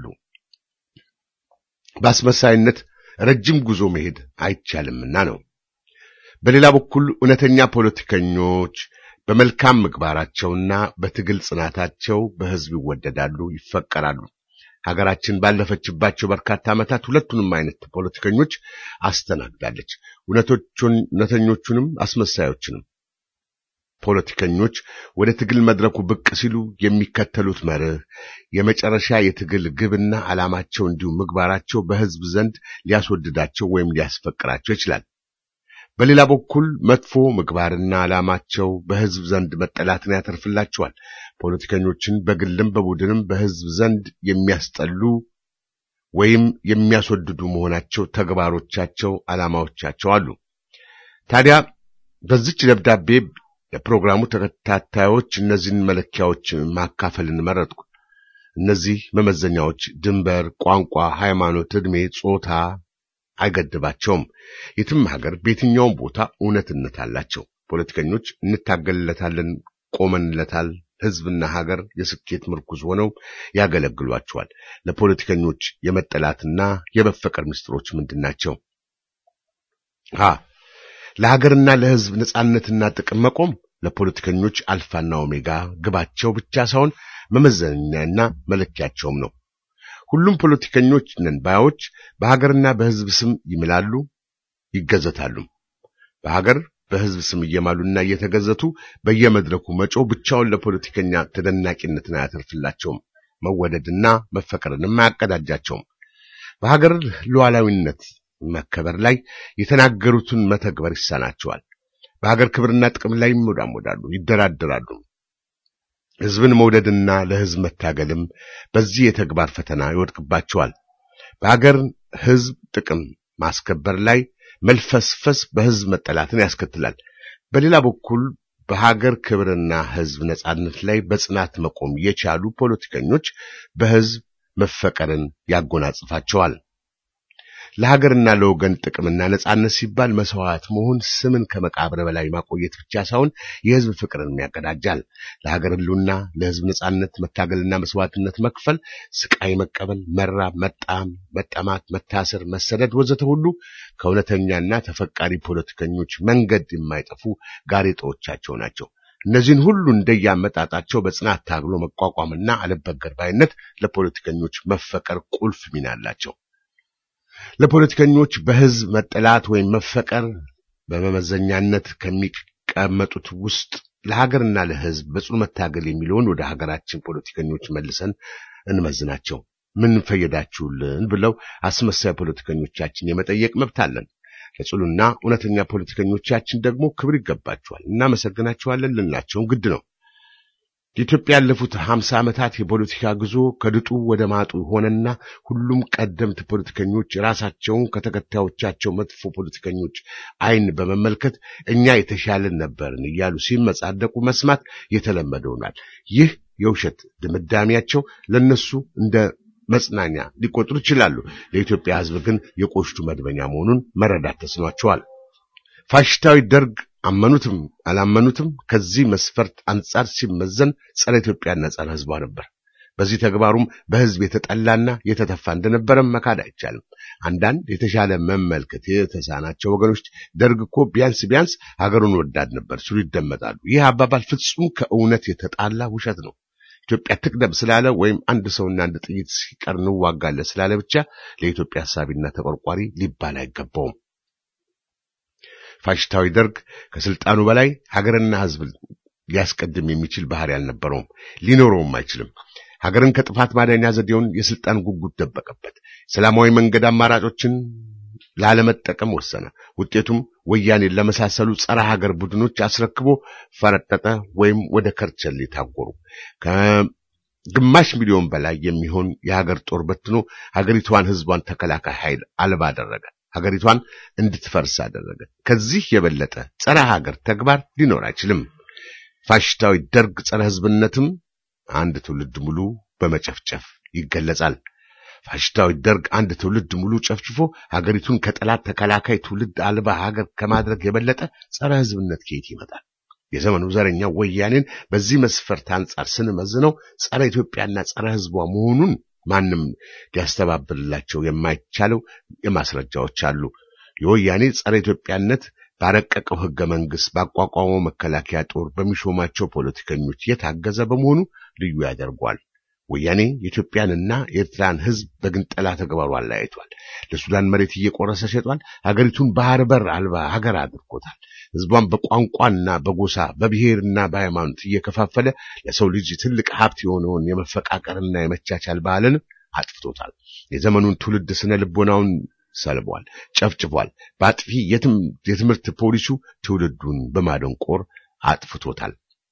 በአስመሳይነት ረጅም ጉዞ መሄድ አይቻልምና ነው። በሌላ በኩል እውነተኛ ፖለቲከኞች በመልካም ምግባራቸውና በትግል ጽናታቸው በህዝብ ይወደዳሉ፣ ይፈቀራሉ። ሀገራችን ባለፈችባቸው በርካታ ዓመታት ሁለቱንም አይነት ፖለቲከኞች አስተናግዳለች፣ እውነተኞቹንም አስመሳዮችንም። ፖለቲከኞች ወደ ትግል መድረኩ ብቅ ሲሉ የሚከተሉት መርህ፣ የመጨረሻ የትግል ግብና ዓላማቸው እንዲሁም ምግባራቸው በህዝብ ዘንድ ሊያስወድዳቸው ወይም ሊያስፈቅራቸው ይችላል። በሌላ በኩል መጥፎ ምግባርና ዓላማቸው በህዝብ ዘንድ መጠላትን ያተርፍላቸዋል። ፖለቲከኞችን በግልም በቡድንም በህዝብ ዘንድ የሚያስጠሉ ወይም የሚያስወድዱ መሆናቸው ተግባሮቻቸው፣ ዓላማዎቻቸው አሉ። ታዲያ በዚች ደብዳቤ የፕሮግራሙ ተከታታዮች እነዚህን መለኪያዎች ማካፈልን መረጥኩ። እነዚህ መመዘኛዎች ድንበር፣ ቋንቋ፣ ሃይማኖት፣ ዕድሜ፣ ጾታ አይገድባቸውም። የትም ሀገር በየትኛውም ቦታ እውነትነት አላቸው። ፖለቲከኞች እንታገልለታለን፣ ቆመንለታል። ህዝብና ሀገር የስኬት ምርኩዝ ሆነው ያገለግሏቸዋል። ለፖለቲከኞች የመጠላትና የመፈቀር ምስጢሮች ምንድናቸው? ሀ ለሀገርና ለህዝብ ነጻነትና ጥቅም መቆም ለፖለቲከኞች አልፋና ኦሜጋ ግባቸው ብቻ ሳይሆን መመዘኛና መለኪያቸውም ነው። ሁሉም ፖለቲከኞች ነን ባዮች በሀገርና በህዝብ ስም ይምላሉ፣ ይገዘታሉ። በሀገር በህዝብ ስም እየማሉና እየተገዘቱ በየመድረኩ መጮህ ብቻውን ለፖለቲከኛ ተደናቂነትን አያተርፍላቸውም፣ መወደድና መፈቀርንም አያቀዳጃቸውም። በሀገር ሉዓላዊነት መከበር ላይ የተናገሩትን መተግበር ይሳናቸዋል። በሀገር ክብርና ጥቅም ላይ ይሞዳሞዳሉ፣ ይደራደራሉ። ህዝብን መውደድና ለህዝብ መታገልም በዚህ የተግባር ፈተና ይወድቅባቸዋል። በሀገር ህዝብ ጥቅም ማስከበር ላይ መልፈስፈስ በህዝብ መጠላትን ያስከትላል። በሌላ በኩል በሀገር ክብርና ህዝብ ነጻነት ላይ በጽናት መቆም የቻሉ ፖለቲከኞች በህዝብ መፈቀርን ያጎናጽፋቸዋል። ለሀገርና ለወገን ጥቅምና ነጻነት ሲባል መስዋዕት መሆን ስምን ከመቃብር በላይ ማቆየት ብቻ ሳይሆን የህዝብ ፍቅርን ያቀዳጃል። ለሀገር ህልውና ለህዝብ ነጻነት መታገልና መስዋዕትነት መክፈል፣ ስቃይ መቀበል፣ መራብ፣ መጣም፣ መጠማት፣ መታሰር፣ መሰደድ ወዘተ ሁሉ ከእውነተኛና ተፈቃሪ ፖለቲከኞች መንገድ የማይጠፉ ጋሬጣዎቻቸው ናቸው። እነዚህን ሁሉ እንደያመጣጣቸው በጽናት ታግሎ መቋቋምና አለበገር ባይነት ለፖለቲከኞች መፈቀር ቁልፍ ሚና አላቸው። ለፖለቲከኞች በህዝብ መጠላት ወይም መፈቀር በመመዘኛነት ከሚቀመጡት ውስጥ ለሀገርና ለህዝብ በጽኑ መታገል የሚለውን ወደ ሀገራችን ፖለቲከኞች መልሰን እንመዝናቸው። ምን ፈየዳችሁልን ብለው አስመሳይ ፖለቲከኞቻችን የመጠየቅ መብት አለን። ለጽኑና እውነተኛ ፖለቲከኞቻችን ደግሞ ክብር ይገባቸዋል፣ እናመሰግናቸዋለን ልንላቸውም ግድ ነው። የኢትዮጵያ ያለፉት ሀምሳ ዓመታት የፖለቲካ ጉዞ ከድጡ ወደ ማጡ ሆነና ሁሉም ቀደምት ፖለቲከኞች ራሳቸውን ከተከታዮቻቸው መጥፎ ፖለቲከኞች አይን በመመልከት እኛ የተሻለን ነበርን እያሉ ሲመጻደቁ መስማት የተለመደ ሆኗል። ይህ የውሸት ድምዳሜያቸው ለነሱ እንደ መጽናኛ ሊቆጥሩ ይችላሉ። ለኢትዮጵያ ህዝብ ግን የቆሽቱ መድበኛ መሆኑን መረዳት ተስኗቸዋል። ፋሽስታዊ ደርግ አመኑትም አላመኑትም ከዚህ መስፈርት አንጻር ሲመዘን ጸረ ኢትዮጵያና ጸረ ህዝቧ ነበር። በዚህ ተግባሩም በህዝብ የተጠላና የተተፋ እንደነበረም መካድ አይቻልም። አንዳንድ የተሻለ መመልከት የተሳናቸው ወገኖች ደርግ እኮ ቢያንስ ቢያንስ ሀገሩን ወዳድ ነበር ሲሉ ይደመጣሉ። ይህ አባባል ፍጹም ከእውነት የተጣላ ውሸት ነው። ኢትዮጵያ ትቅደም ስላለ ወይም አንድ ሰውና አንድ ጥይት ሲቀር እንዋጋለን ስላለ ብቻ ለኢትዮጵያ ሐሳቢና ተቆርቋሪ ሊባል አይገባውም። ፋሽስታዊ ደርግ ከስልጣኑ በላይ ሀገርና ህዝብ ሊያስቀድም የሚችል ባህሪ አልነበረውም፣ ሊኖረውም አይችልም። ሀገርን ከጥፋት ማዳኛ ዘዴውን የስልጣን ጉጉት ደበቀበት። ሰላማዊ መንገድ አማራጮችን ላለመጠቀም ወሰነ። ውጤቱም ወያኔን ለመሳሰሉ ጸረ ሀገር ቡድኖች አስረክቦ ፈረጠጠ ወይም ወደ ከርቸሌ ታጎሩ። ከግማሽ ሚሊዮን በላይ የሚሆን የሀገር ጦር በትኖ ሀገሪቷን ህዝቧን ተከላካይ ኃይል አልባ አደረገ። ሀገሪቷን እንድትፈርስ አደረገ። ከዚህ የበለጠ ጸረ ሀገር ተግባር ሊኖር አይችልም። ፋሽስታዊ ደርግ ጸረ ህዝብነትም አንድ ትውልድ ሙሉ በመጨፍጨፍ ይገለጻል። ፋሽስታዊ ደርግ አንድ ትውልድ ሙሉ ጨፍጭፎ ሀገሪቱን ከጠላት ተከላካይ ትውልድ አልባ ሀገር ከማድረግ የበለጠ ጸረ ህዝብነት ከየት ይመጣል? የዘመኑ ዘረኛ ወያኔን በዚህ መስፈርት አንጻር ስንመዝነው ጸረ ኢትዮጵያና ጸረ ህዝቧ መሆኑን ማንም ሊያስተባብልላቸው የማይቻለው የማስረጃዎች አሉ። የወያኔ ጸረ ኢትዮጵያነት ባረቀቀው ህገ መንግስት ባቋቋመው መከላከያ ጦር በሚሾማቸው ፖለቲከኞች የታገዘ በመሆኑ ልዩ ያደርጓል። ወያኔ የኢትዮጵያንና የኤርትራን ህዝብ በግንጠላ ተግባሩ አለያይቷል። ለሱዳን መሬት እየቆረሰ ሸጧል። ሀገሪቱን ባህር በር አልባ ሀገር አድርጎታል። ህዝቧን በቋንቋና በጎሳ በብሔርና በሃይማኖት እየከፋፈለ ለሰው ልጅ ትልቅ ሀብት የሆነውን የመፈቃቀርና የመቻቻል ባህልን አጥፍቶታል። የዘመኑን ትውልድ ስነ ልቦናውን ሰልቧል፣ ጨፍጭፏል። በአጥፊ የትም የትምህርት ፖሊሱ ትውልዱን በማደንቆር አጥፍቶታል።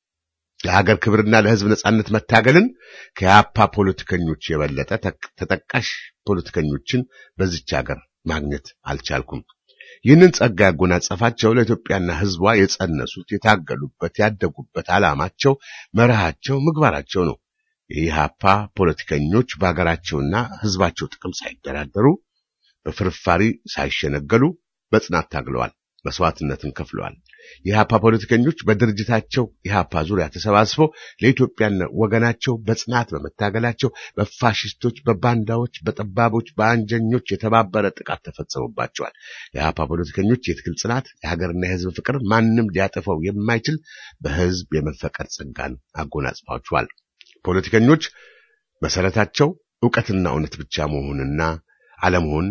ለሀገር ክብርና ለህዝብ ነጻነት መታገልን ከያፓ ፖለቲከኞች የበለጠ ተጠቃሽ ፖለቲከኞችን በዚች ሀገር ማግኘት አልቻልኩም። ይህንን ጸጋ ያጎናጸፋቸው ለኢትዮጵያና ህዝቧ የጸነሱት የታገሉበት ያደጉበት ዓላማቸው መርሃቸው ምግባራቸው ነው። የያፓ ፖለቲከኞች በሀገራቸውና ህዝባቸው ጥቅም ሳይደራደሩ በፍርፋሪ ሳይሸነገሉ በጽናት ታግለዋል፣ መስዋዕትነትን ከፍለዋል። የኢሃፓ ፖለቲከኞች በድርጅታቸው ኢሃፓ ዙሪያ ተሰባስበው ለኢትዮጵያና ወገናቸው በጽናት በመታገላቸው በፋሽስቶች፣ በባንዳዎች፣ በጠባቦች፣ በአንጀኞች የተባበረ ጥቃት ተፈጸመባቸዋል። የኢሃፓ ፖለቲከኞች የትግል ጽናት፣ የሀገርና የህዝብ ፍቅር ማንም ሊያጠፋው የማይችል በህዝብ የመፈቀር ጸጋን አጎናጽፏቸዋል። ፖለቲከኞች መሰረታቸው ዕውቀትና እውነት ብቻ መሆንና አለመሆን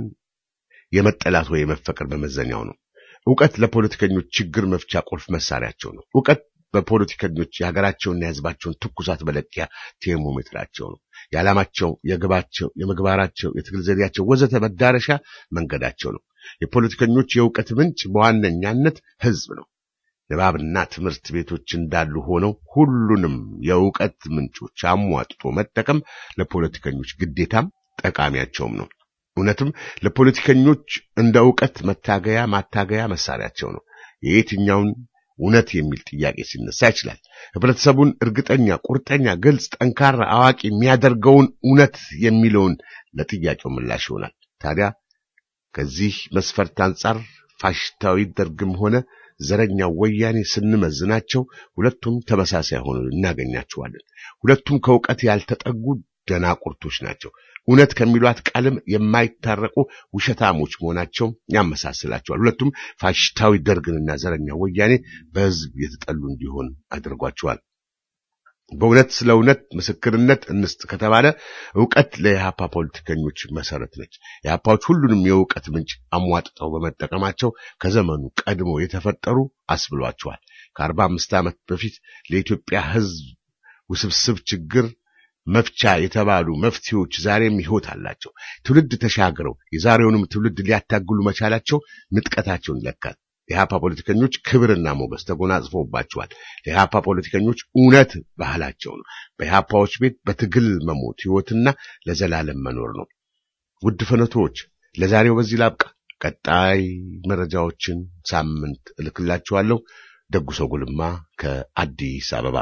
የመጠላት ወይ የመፈቀር በመዘኛው ነው። ዕውቀት ለፖለቲከኞች ችግር መፍቻ ቁልፍ መሳሪያቸው ነው። ዕውቀት በፖለቲከኞች የሀገራቸውና የህዝባቸውን ትኩሳት መለኪያ ቴርሞሜትራቸው ነው። የዓላማቸው፣ የግባቸው፣ የምግባራቸው፣ የትግል ዘዴያቸው ወዘተ መዳረሻ መንገዳቸው ነው። የፖለቲከኞች የዕውቀት ምንጭ በዋነኛነት ህዝብ ነው። ንባብና ትምህርት ቤቶች እንዳሉ ሆነው ሁሉንም የዕውቀት ምንጮች አሟጥጦ መጠቀም ለፖለቲከኞች ግዴታም ጠቃሚያቸውም ነው። እውነትም ለፖለቲከኞች እንደ ዕውቀት መታገያ ማታገያ መሳሪያቸው ነው። የየትኛውን እውነት የሚል ጥያቄ ሲነሳ ይችላል። ህብረተሰቡን እርግጠኛ፣ ቁርጠኛ፣ ግልጽ፣ ጠንካራ፣ አዋቂ የሚያደርገውን እውነት የሚለውን ለጥያቄው ምላሽ ይሆናል። ታዲያ ከዚህ መስፈርት አንጻር ፋሽስታዊ ደርግም ሆነ ዘረኛው ወያኔ ስንመዝናቸው ሁለቱም ተመሳሳይ ሆነው እናገኛቸዋለን። ሁለቱም ከዕውቀት ያልተጠጉ ደናቁርቶች ናቸው። እውነት ከሚሏት ቃልም የማይታረቁ ውሸታሞች መሆናቸው ያመሳስላቸዋል። ሁለቱም ፋሽስታዊ ደርግንና ዘረኛው ወያኔ በህዝብ የተጠሉ እንዲሆን አድርጓቸዋል። በእውነት ስለ እውነት ምስክርነት እንስጥ ከተባለ ዕውቀት ለኢህአፓ ፖለቲከኞች መሰረት ነች። ኢህአፓዎች ሁሉንም የዕውቀት ምንጭ አሟጥጠው በመጠቀማቸው ከዘመኑ ቀድሞ የተፈጠሩ አስብሏቸዋል። ከአርባ አምስት ዓመት በፊት ለኢትዮጵያ ህዝብ ውስብስብ ችግር መፍቻ የተባሉ መፍትሄዎች ዛሬም ሕይወት አላቸው። ትውልድ ተሻግረው የዛሬውንም ትውልድ ሊያታግሉ መቻላቸው ምጥቀታቸውን ይለካል። የኢህአፓ ፖለቲከኞች ክብርና ሞገስ ተጎናጽፈውባቸዋል። የኢህአፓ ፖለቲከኞች እውነት ባህላቸው ነው። በኢህአፓዎች ቤት በትግል መሞት ሕይወትና ለዘላለም መኖር ነው። ውድ ፈነቶች ለዛሬው በዚህ ላብቃ። ቀጣይ መረጃዎችን ሳምንት እልክላችኋለሁ። ደጉ ሰው ጉልማ ከአዲስ አበባ።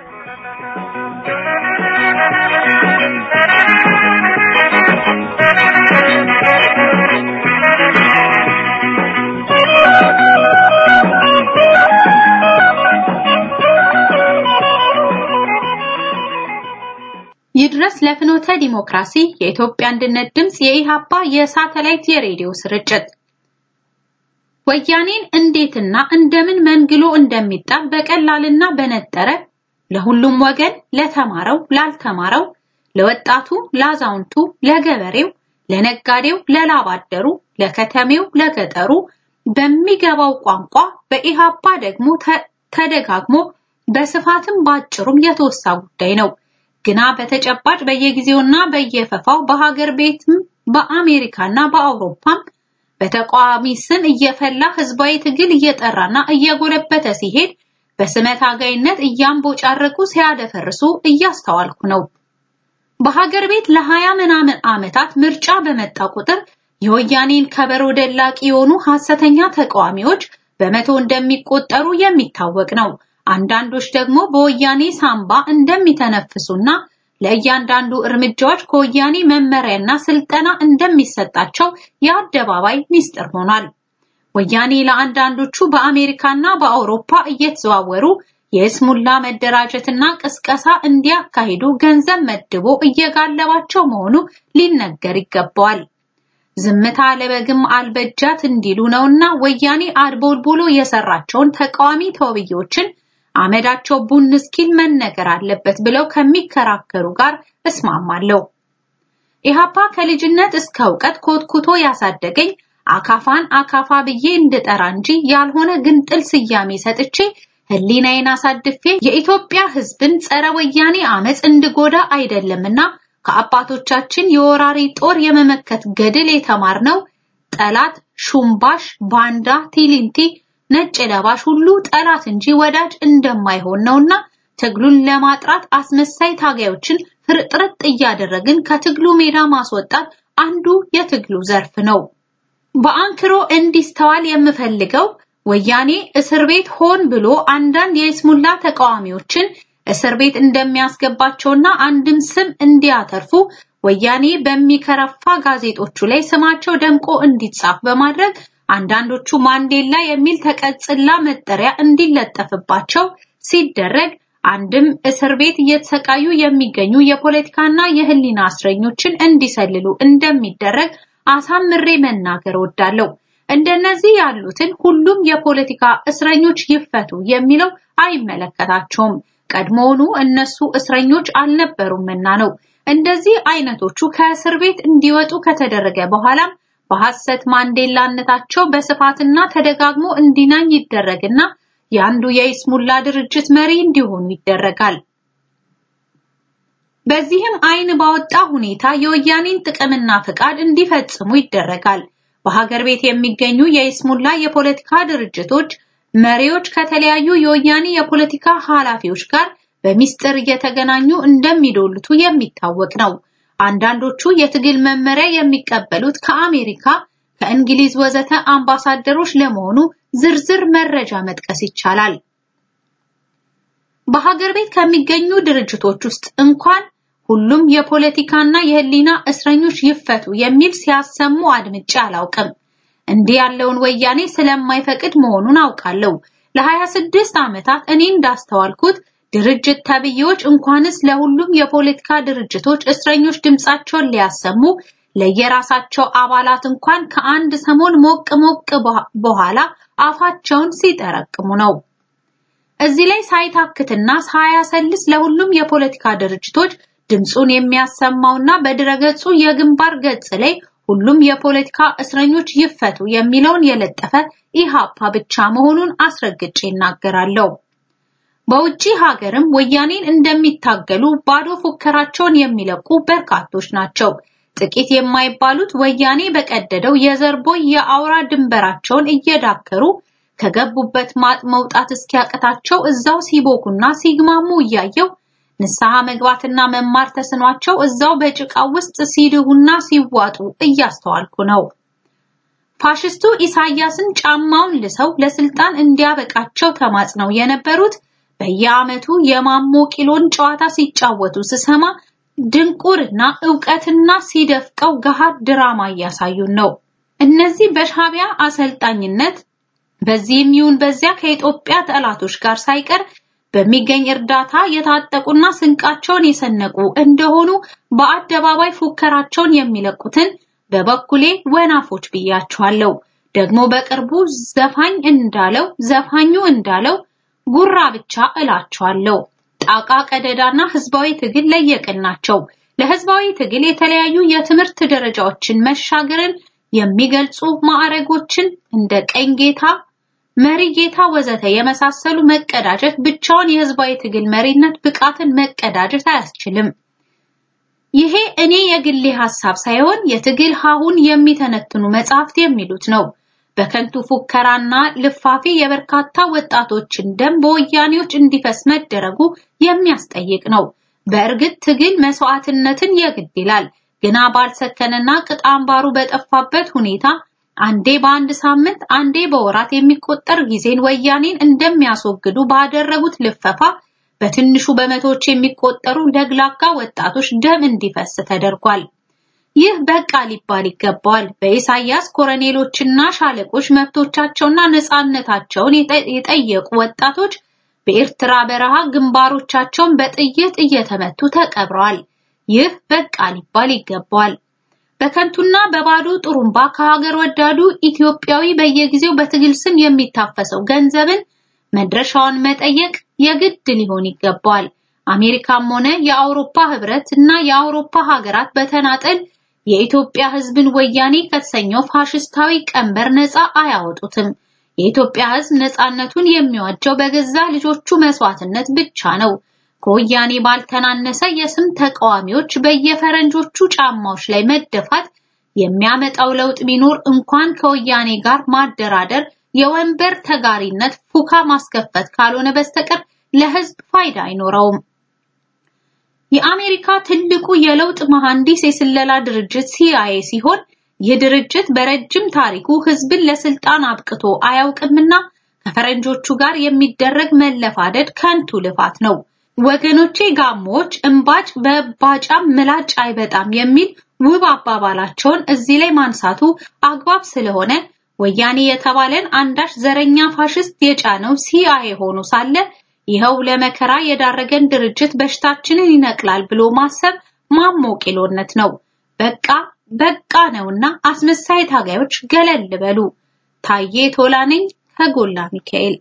ይድረስ ለፍኖተ ዲሞክራሲ የኢትዮጵያ አንድነት ድምጽ የኢሃፓ የሳተላይት የሬዲዮ ስርጭት ወያኔን እንዴትና እንደምን መንግሎ እንደሚጣል በቀላልና በነጠረ ለሁሉም ወገን ለተማረው ላልተማረው ለወጣቱ ላዛውንቱ ለገበሬው ለነጋዴው ለላባደሩ ለከተሜው ለገጠሩ በሚገባው ቋንቋ በኢሃፓ ደግሞ ተደጋግሞ በስፋትም ባጭሩም የተወሳ ጉዳይ ነው። ግና በተጨባጭ በየጊዜውና በየፈፋው በሀገር ቤትም በአሜሪካና በአውሮፓም በተቋሚ ስም እየፈላ ህዝባዊ ትግል እየጠራና እየጎለበተ ሲሄድ በስመት አጋይነት እያምቦጫረቁ ሲያደፈርሱ እያስተዋልኩ ነው። በሀገር ቤት ለሀያ ምናምን ዓመታት ምርጫ በመጣ ቁጥር የወያኔን ከበሮ ደላቂ የሆኑ ሐሰተኛ ተቃዋሚዎች በመቶ እንደሚቆጠሩ የሚታወቅ ነው። አንዳንዶች ደግሞ በወያኔ ሳምባ እንደሚተነፍሱና ለእያንዳንዱ እርምጃዎች ከወያኔ መመሪያና ስልጠና እንደሚሰጣቸው የአደባባይ ሚስጥር ሆኗል። ወያኔ ለአንዳንዶቹ በአሜሪካና በአውሮፓ እየተዘዋወሩ የስሙላ መደራጀትና ቅስቀሳ እንዲያካሂዱ ገንዘብ መድቦ እየጋለባቸው መሆኑ ሊነገር ይገባዋል። ዝምታ ለበግም አልበጃት እንዲሉ ነውና ወያኔ አድቦልቦሎ የሰራቸውን ተቃዋሚ ተወብዮችን አመዳቸው ቡን እስኪል መነገር አለበት ብለው ከሚከራከሩ ጋር እስማማለሁ። ኢሃፓ ከልጅነት እስከ ዕውቀት ኮትኩቶ ያሳደገኝ አካፋን አካፋ ብዬ እንድጠራ እንጂ ያልሆነ ግንጥል ስያሜ ሰጥቼ ህሊናዬን አሳድፌ የኢትዮጵያ ህዝብን ጸረ ወያኔ አመጽ እንድጎዳ አይደለምና ከአባቶቻችን የወራሪ ጦር የመመከት ገድል የተማርነው ጠላት ሹምባሽ ባንዳ ቲሊንቲ ነጭ ለባሽ ሁሉ ጠላት እንጂ ወዳጅ እንደማይሆን ነውና ትግሉን ለማጥራት አስመሳይ ታጋዮችን ፍርጥርጥ እያደረግን ከትግሉ ሜዳ ማስወጣት አንዱ የትግሉ ዘርፍ ነው። በአንክሮ እንዲስተዋል የምፈልገው ወያኔ እስር ቤት ሆን ብሎ አንዳንድ የስሙላ ተቃዋሚዎችን እስር ቤት እንደሚያስገባቸውና አንድም ስም እንዲያተርፉ ወያኔ በሚከረፋ ጋዜጦቹ ላይ ስማቸው ደምቆ እንዲጻፍ በማድረግ አንዳንዶቹ ማንዴላ የሚል ተቀጽላ መጠሪያ እንዲለጠፍባቸው ሲደረግ አንድም እስር ቤት እየተሰቃዩ የሚገኙ የፖለቲካና የህሊና እስረኞችን እንዲሰልሉ እንደሚደረግ አሳምሬ መናገር ወዳለሁ። እንደነዚህ ያሉትን ሁሉም የፖለቲካ እስረኞች ይፈቱ የሚለው አይመለከታቸውም። ቀድሞውኑ እነሱ እስረኞች አልነበሩምና ነው። እንደዚህ አይነቶቹ ከእስር ቤት እንዲወጡ ከተደረገ በኋላ በሐሰት ማንዴላነታቸው በስፋትና ተደጋግሞ እንዲናኝ ይደረግና ያንዱ የኢስሙላ ድርጅት መሪ እንዲሆኑ ይደረጋል። በዚህም አይን ባወጣ ሁኔታ የወያኔን ጥቅምና ፍቃድ እንዲፈጽሙ ይደረጋል። በሀገር ቤት የሚገኙ የኢስሙላ የፖለቲካ ድርጅቶች መሪዎች ከተለያዩ የወያኔ የፖለቲካ ኃላፊዎች ጋር በሚስጥር እየተገናኙ እንደሚዶልቱ የሚታወቅ ነው። አንዳንዶቹ የትግል መመሪያ የሚቀበሉት ከአሜሪካ፣ ከእንግሊዝ ወዘተ አምባሳደሮች ለመሆኑ ዝርዝር መረጃ መጥቀስ ይቻላል። በሀገር ቤት ከሚገኙ ድርጅቶች ውስጥ እንኳን ሁሉም የፖለቲካና የህሊና እስረኞች ይፈቱ የሚል ሲያሰሙ አድምጬ አላውቅም። እንዲህ ያለውን ወያኔ ስለማይፈቅድ መሆኑን አውቃለሁ። ለሀያ ስድስት ዓመታት እኔ እንዳስተዋልኩት ድርጅት ተብዬዎች እንኳንስ ለሁሉም የፖለቲካ ድርጅቶች እስረኞች ድምጻቸውን ሊያሰሙ ለየራሳቸው አባላት እንኳን ከአንድ ሰሞን ሞቅ ሞቅ በኋላ አፋቸውን ሲጠረቅሙ ነው። እዚህ ላይ ሳይታክትና ሳያሰልስ ለሁሉም የፖለቲካ ድርጅቶች ድምጹን የሚያሰማውና በድረገጹ የግንባር ገጽ ላይ ሁሉም የፖለቲካ እስረኞች ይፈቱ የሚለውን የለጠፈ ኢሃፓ ብቻ መሆኑን አስረግጬ እናገራለሁ። በውጪ ሀገርም ወያኔን እንደሚታገሉ ባዶ ፉከራቸውን የሚለቁ በርካቶች ናቸው። ጥቂት የማይባሉት ወያኔ በቀደደው የዘርቦይ የአውራ ድንበራቸውን እየዳከሩ ከገቡበት ማጥ መውጣት እስኪያቀታቸው እዛው ሲቦኩና ሲግማሙ እያየው ንስሐ መግባትና መማር ተስኗቸው እዛው በጭቃው ውስጥ ሲድሁና ሲዋጡ እያስተዋልኩ ነው። ፋሽስቱ ኢሳያስን ጫማውን ልሰው ለስልጣን እንዲያበቃቸው ተማጽነው የነበሩት በየዓመቱ የማሞ ቂሎን ጨዋታ ሲጫወቱ ስሰማ ድንቁርና ዕውቀትና ሲደፍቀው ገሃድ ድራማ እያሳዩን ነው። እነዚህ በሻቢያ አሰልጣኝነት በዚህም ይሁን በዚያ ከኢትዮጵያ ጠላቶች ጋር ሳይቀር በሚገኝ እርዳታ የታጠቁና ስንቃቸውን የሰነቁ እንደሆኑ በአደባባይ ፉከራቸውን የሚለቁትን በበኩሌ ወናፎች ብያቸዋለሁ። ደግሞ በቅርቡ ዘፋኝ እንዳለው ዘፋኙ እንዳለው ጉራ ብቻ እላቸዋለሁ። ጣቃ ቀደዳና ህዝባዊ ትግል ለየቅናቸው። ለህዝባዊ ትግል የተለያዩ የትምህርት ደረጃዎችን መሻገርን የሚገልጹ ማዕረጎችን እንደ ቀኝ ጌታ፣ መሪ ጌታ ወዘተ የመሳሰሉ መቀዳጀት ብቻውን የህዝባዊ ትግል መሪነት ብቃትን መቀዳጀት አያስችልም። ይሄ እኔ የግሌ ሐሳብ ሳይሆን የትግል ሀሁን የሚተነትኑ መጻሕፍት የሚሉት ነው። በከንቱ ፉከራና ልፋፊ የበርካታ ወጣቶችን ደም በወያኔዎች እንዲፈስ መደረጉ የሚያስጠይቅ ነው። በእርግጥ ትግል መስዋዕትነትን የግድ ይላል። ግና ባልሰከነና ቅጣምባሩ በጠፋበት ሁኔታ አንዴ በአንድ ሳምንት አንዴ በወራት የሚቆጠር ጊዜን ወያኔን እንደሚያስወግዱ ባደረጉት ልፈፋ በትንሹ በመቶዎች የሚቆጠሩ ለግላጋ ወጣቶች ደም እንዲፈስ ተደርጓል። ይህ በቃ ሊባል ይገባዋል። በኢሳያስ ኮሎኔሎችና ሻለቆች መብቶቻቸውና ነፃነታቸውን የጠየቁ ወጣቶች በኤርትራ በረሃ ግንባሮቻቸውን በጥይት እየተመቱ ተቀብረዋል። ይህ በቃ ሊባል ይገባዋል። በከንቱና በባዶ ጥሩምባ ከሀገር ወዳዱ ኢትዮጵያዊ በየጊዜው በትግል ስም የሚታፈሰው ገንዘብን መድረሻውን መጠየቅ የግድ ሊሆን ይገባዋል። አሜሪካም ሆነ የአውሮፓ ህብረት እና የአውሮፓ ሀገራት በተናጠል የኢትዮጵያ ህዝብን ወያኔ ከተሰኘው ፋሽስታዊ ቀንበር ነፃ አያወጡትም። የኢትዮጵያ ህዝብ ነፃነቱን የሚዋጀው በገዛ ልጆቹ መስዋዕትነት ብቻ ነው። ከወያኔ ባልተናነሰ የስም ተቃዋሚዎች በየፈረንጆቹ ጫማዎች ላይ መደፋት የሚያመጣው ለውጥ ቢኖር እንኳን ከወያኔ ጋር ማደራደር የወንበር ተጋሪነት ፉካ ማስከፈት ካልሆነ በስተቀር ለህዝብ ፋይዳ አይኖረውም። የአሜሪካ ትልቁ የለውጥ መሐንዲስ የስለላ ድርጅት ሲአይኤ ሲሆን ይህ ድርጅት በረጅም ታሪኩ ህዝብን ለስልጣን አብቅቶ አያውቅምና ከፈረንጆቹ ጋር የሚደረግ መለፋደድ ከንቱ ልፋት ነው። ወገኖቼ ጋሞች እንባጭ በባጫም ምላጭ አይበጣም የሚል ውብ አባባላቸውን እዚህ ላይ ማንሳቱ አግባብ ስለሆነ ወያኔ የተባለን አንዳች ዘረኛ ፋሽስት የጫነው ሲአይኤ ሆኖ ሳለ ይኸው ለመከራ የዳረገን ድርጅት በሽታችንን ይነቅላል ብሎ ማሰብ ማሞቂሎነት ነው። በቃ በቃ ነውና አስመሳይ ታጋዮች ገለል በሉ። ታዬ ቶላ ነኝ ከጎላ ሚካኤል።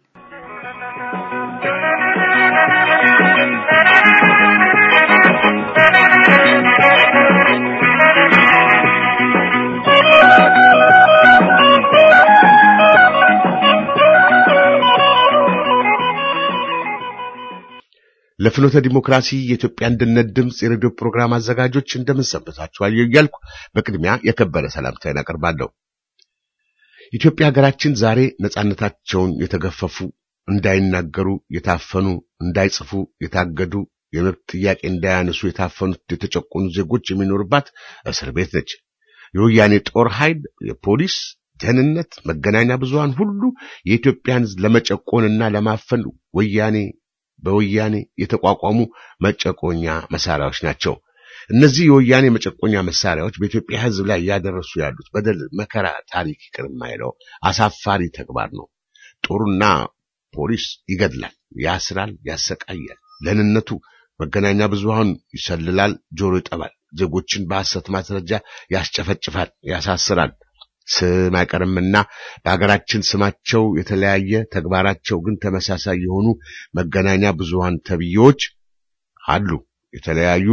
ለፍኖተ ዲሞክራሲ የኢትዮጵያ አንድነት ድምጽ የሬዲዮ ፕሮግራም አዘጋጆች እንደምንሰበታችኋል እያልኩ በቅድሚያ የከበረ ሰላምታዬን አቀርባለሁ። ኢትዮጵያ ሀገራችን ዛሬ ነፃነታቸውን የተገፈፉ፣ እንዳይናገሩ የታፈኑ፣ እንዳይጽፉ የታገዱ፣ የመብት ጥያቄ እንዳያነሱ የታፈኑት የተጨቆኑ ዜጎች የሚኖርባት እስር ቤት ነች። የወያኔ ጦር ኃይል፣ የፖሊስ ደህንነት፣ መገናኛ ብዙሃን ሁሉ የኢትዮጵያን ለመጨቆንና ለማፈን ወያኔ በወያኔ የተቋቋሙ መጨቆኛ መሳሪያዎች ናቸው። እነዚህ የወያኔ መጨቆኛ መሳሪያዎች በኢትዮጵያ ሕዝብ ላይ ያደረሱ ያሉት በደል፣ መከራ ታሪክ ይቅር የማይለው አሳፋሪ ተግባር ነው። ጦሩና ፖሊስ ይገድላል፣ ያስራል፣ ያሰቃያል። ደህንነቱ መገናኛ ብዙሃን ይሰልላል፣ ጆሮ ይጠባል። ዜጎችን በሐሰት ማስረጃ ያስጨፈጭፋል፣ ያሳስራል። ስም አይቀርምና በሀገራችን ስማቸው የተለያየ ተግባራቸው ግን ተመሳሳይ የሆኑ መገናኛ ብዙሃን ተብዮች አሉ። የተለያዩ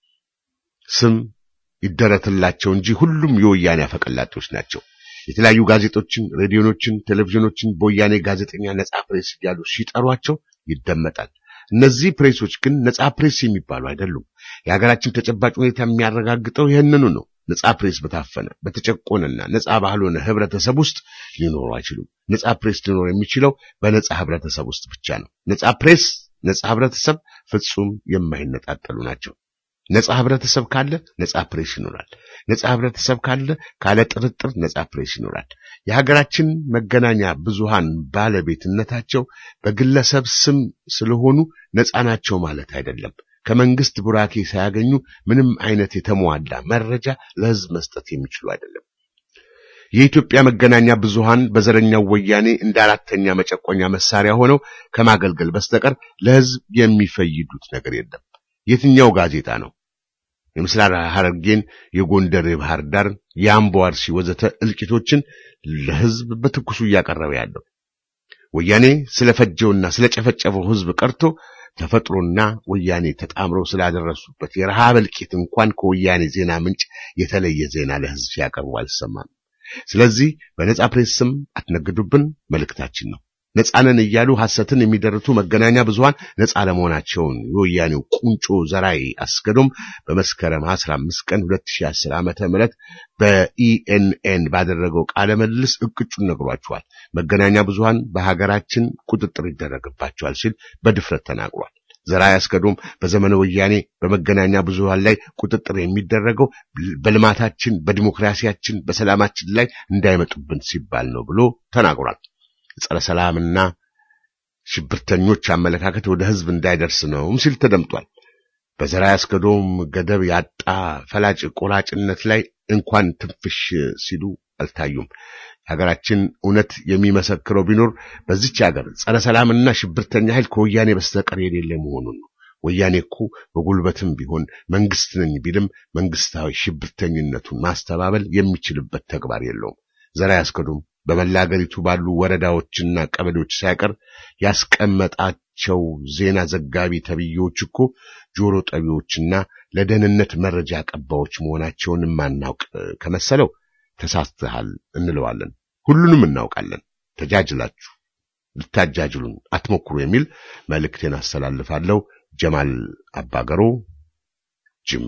ስም ይደረትላቸው እንጂ ሁሉም የወያኔ አፈቀላጤዎች ናቸው። የተለያዩ ጋዜጦችን፣ ሬዲዮኖችን፣ ቴሌቪዥኖችን በወያኔ ጋዜጠኛ ነጻ ፕሬስ እያሉ ሲጠሯቸው ይደመጣል። እነዚህ ፕሬሶች ግን ነጻ ፕሬስ የሚባሉ አይደሉም። የሀገራችን ተጨባጭ ሁኔታ የሚያረጋግጠው ይህንኑ ነው። ነጻ ፕሬስ በታፈነ በተጨቆነና ነጻ ባልሆነ ህብረተሰብ ውስጥ ሊኖሩ አይችሉም። ነጻ ፕሬስ ሊኖር የሚችለው በነጻ ህብረተሰብ ውስጥ ብቻ ነው። ነጻ ፕሬስ፣ ነጻ ህብረተሰብ ፍጹም የማይነጣጠሉ ናቸው። ነጻ ህብረተሰብ ካለ ነጻ ፕሬስ ይኖራል። ነጻ ህብረተሰብ ካለ ካለ ጥርጥር ነጻ ፕሬስ ይኖራል። የሀገራችን መገናኛ ብዙሃን ባለቤትነታቸው በግለሰብ ስም ስለሆኑ ነጻ ናቸው ማለት አይደለም። ከመንግስት ቡራኬ ሳያገኙ ምንም አይነት የተሟላ መረጃ ለህዝብ መስጠት የሚችሉ አይደለም። የኢትዮጵያ መገናኛ ብዙሃን በዘረኛው ወያኔ እንደ አራተኛ መጨቆኛ መሳሪያ ሆነው ከማገልገል በስተቀር ለህዝብ የሚፈይዱት ነገር የለም። የትኛው ጋዜጣ ነው የምስራቅ ሐረርጌን፣ የጎንደር፣ የባህር ዳር፣ የአምቦ፣ አርሲ ወዘተ እልቂቶችን ለህዝብ በትኩሱ እያቀረበ ያለው? ወያኔ ስለፈጀውና ስለጨፈጨፈው ህዝብ ቀርቶ ተፈጥሮና ወያኔ ተጣምረው ስላደረሱበት የረሃብ እልቂት እንኳን ከወያኔ ዜና ምንጭ የተለየ ዜና ለህዝብ ሲያቀርቡ አልሰማም። ስለዚህ በነጻ ፕሬስ ስም አትነግዱብን መልእክታችን ነው። ነጻነን እያሉ ሐሰትን የሚደርቱ መገናኛ ብዙሃን ነጻ ለመሆናቸውን የወያኔው ቁንጮ ዘራይ አስገዶም በመስከረም አስራ አምስት ቀን ሁለት ሺህ አስር ዓመተ ምህረት በኢኤንኤን ባደረገው ቃለ መልስ እቅጩን ነግሯቸዋል። መገናኛ ብዙሃን በሀገራችን ቁጥጥር ይደረግባቸዋል ሲል በድፍረት ተናግሯል። ዘራይ አስገዶም በዘመነ ወያኔ በመገናኛ ብዙሃን ላይ ቁጥጥር የሚደረገው በልማታችን፣ በዲሞክራሲያችን፣ በሰላማችን ላይ እንዳይመጡብን ሲባል ነው ብሎ ተናግሯል። ጸረ ሰላምና ሽብርተኞች አመለካከት ወደ ህዝብ እንዳይደርስ ነው ሲል ተደምጧል። በዘራይ አስገዶም ገደብ ያጣ ፈላጭ ቆራጭነት ላይ እንኳን ትንፍሽ ሲሉ አልታዩም። ሀገራችን እውነት የሚመሰክረው ቢኖር በዚች ሀገር ጸረ ሰላምና ሽብርተኛ ኃይል ከወያኔ በስተቀር የሌለ መሆኑን ነው። ወያኔ እኮ በጉልበትም ቢሆን መንግስት ነኝ ቢልም መንግስታዊ ሽብርተኝነቱን ማስተባበል የሚችልበት ተግባር የለውም። ዘራይ አስገዶም በመላ ሀገሪቱ ባሉ ወረዳዎችና ቀበሌዎች ሳይቀር ያስቀመጣቸው ዜና ዘጋቢ ተብዮች እኮ ጆሮ ጠቢዎችና ለደህንነት መረጃ አቀባዮች መሆናቸውን ማናውቅ ከመሰለው ተሳስተሃል እንለዋለን። ሁሉንም እናውቃለን። ተጃጅላችሁ ልታጃጅሉን አትሞክሩ የሚል መልእክቴን አስተላልፋለሁ። ጀማል አባገሮ ጅማ።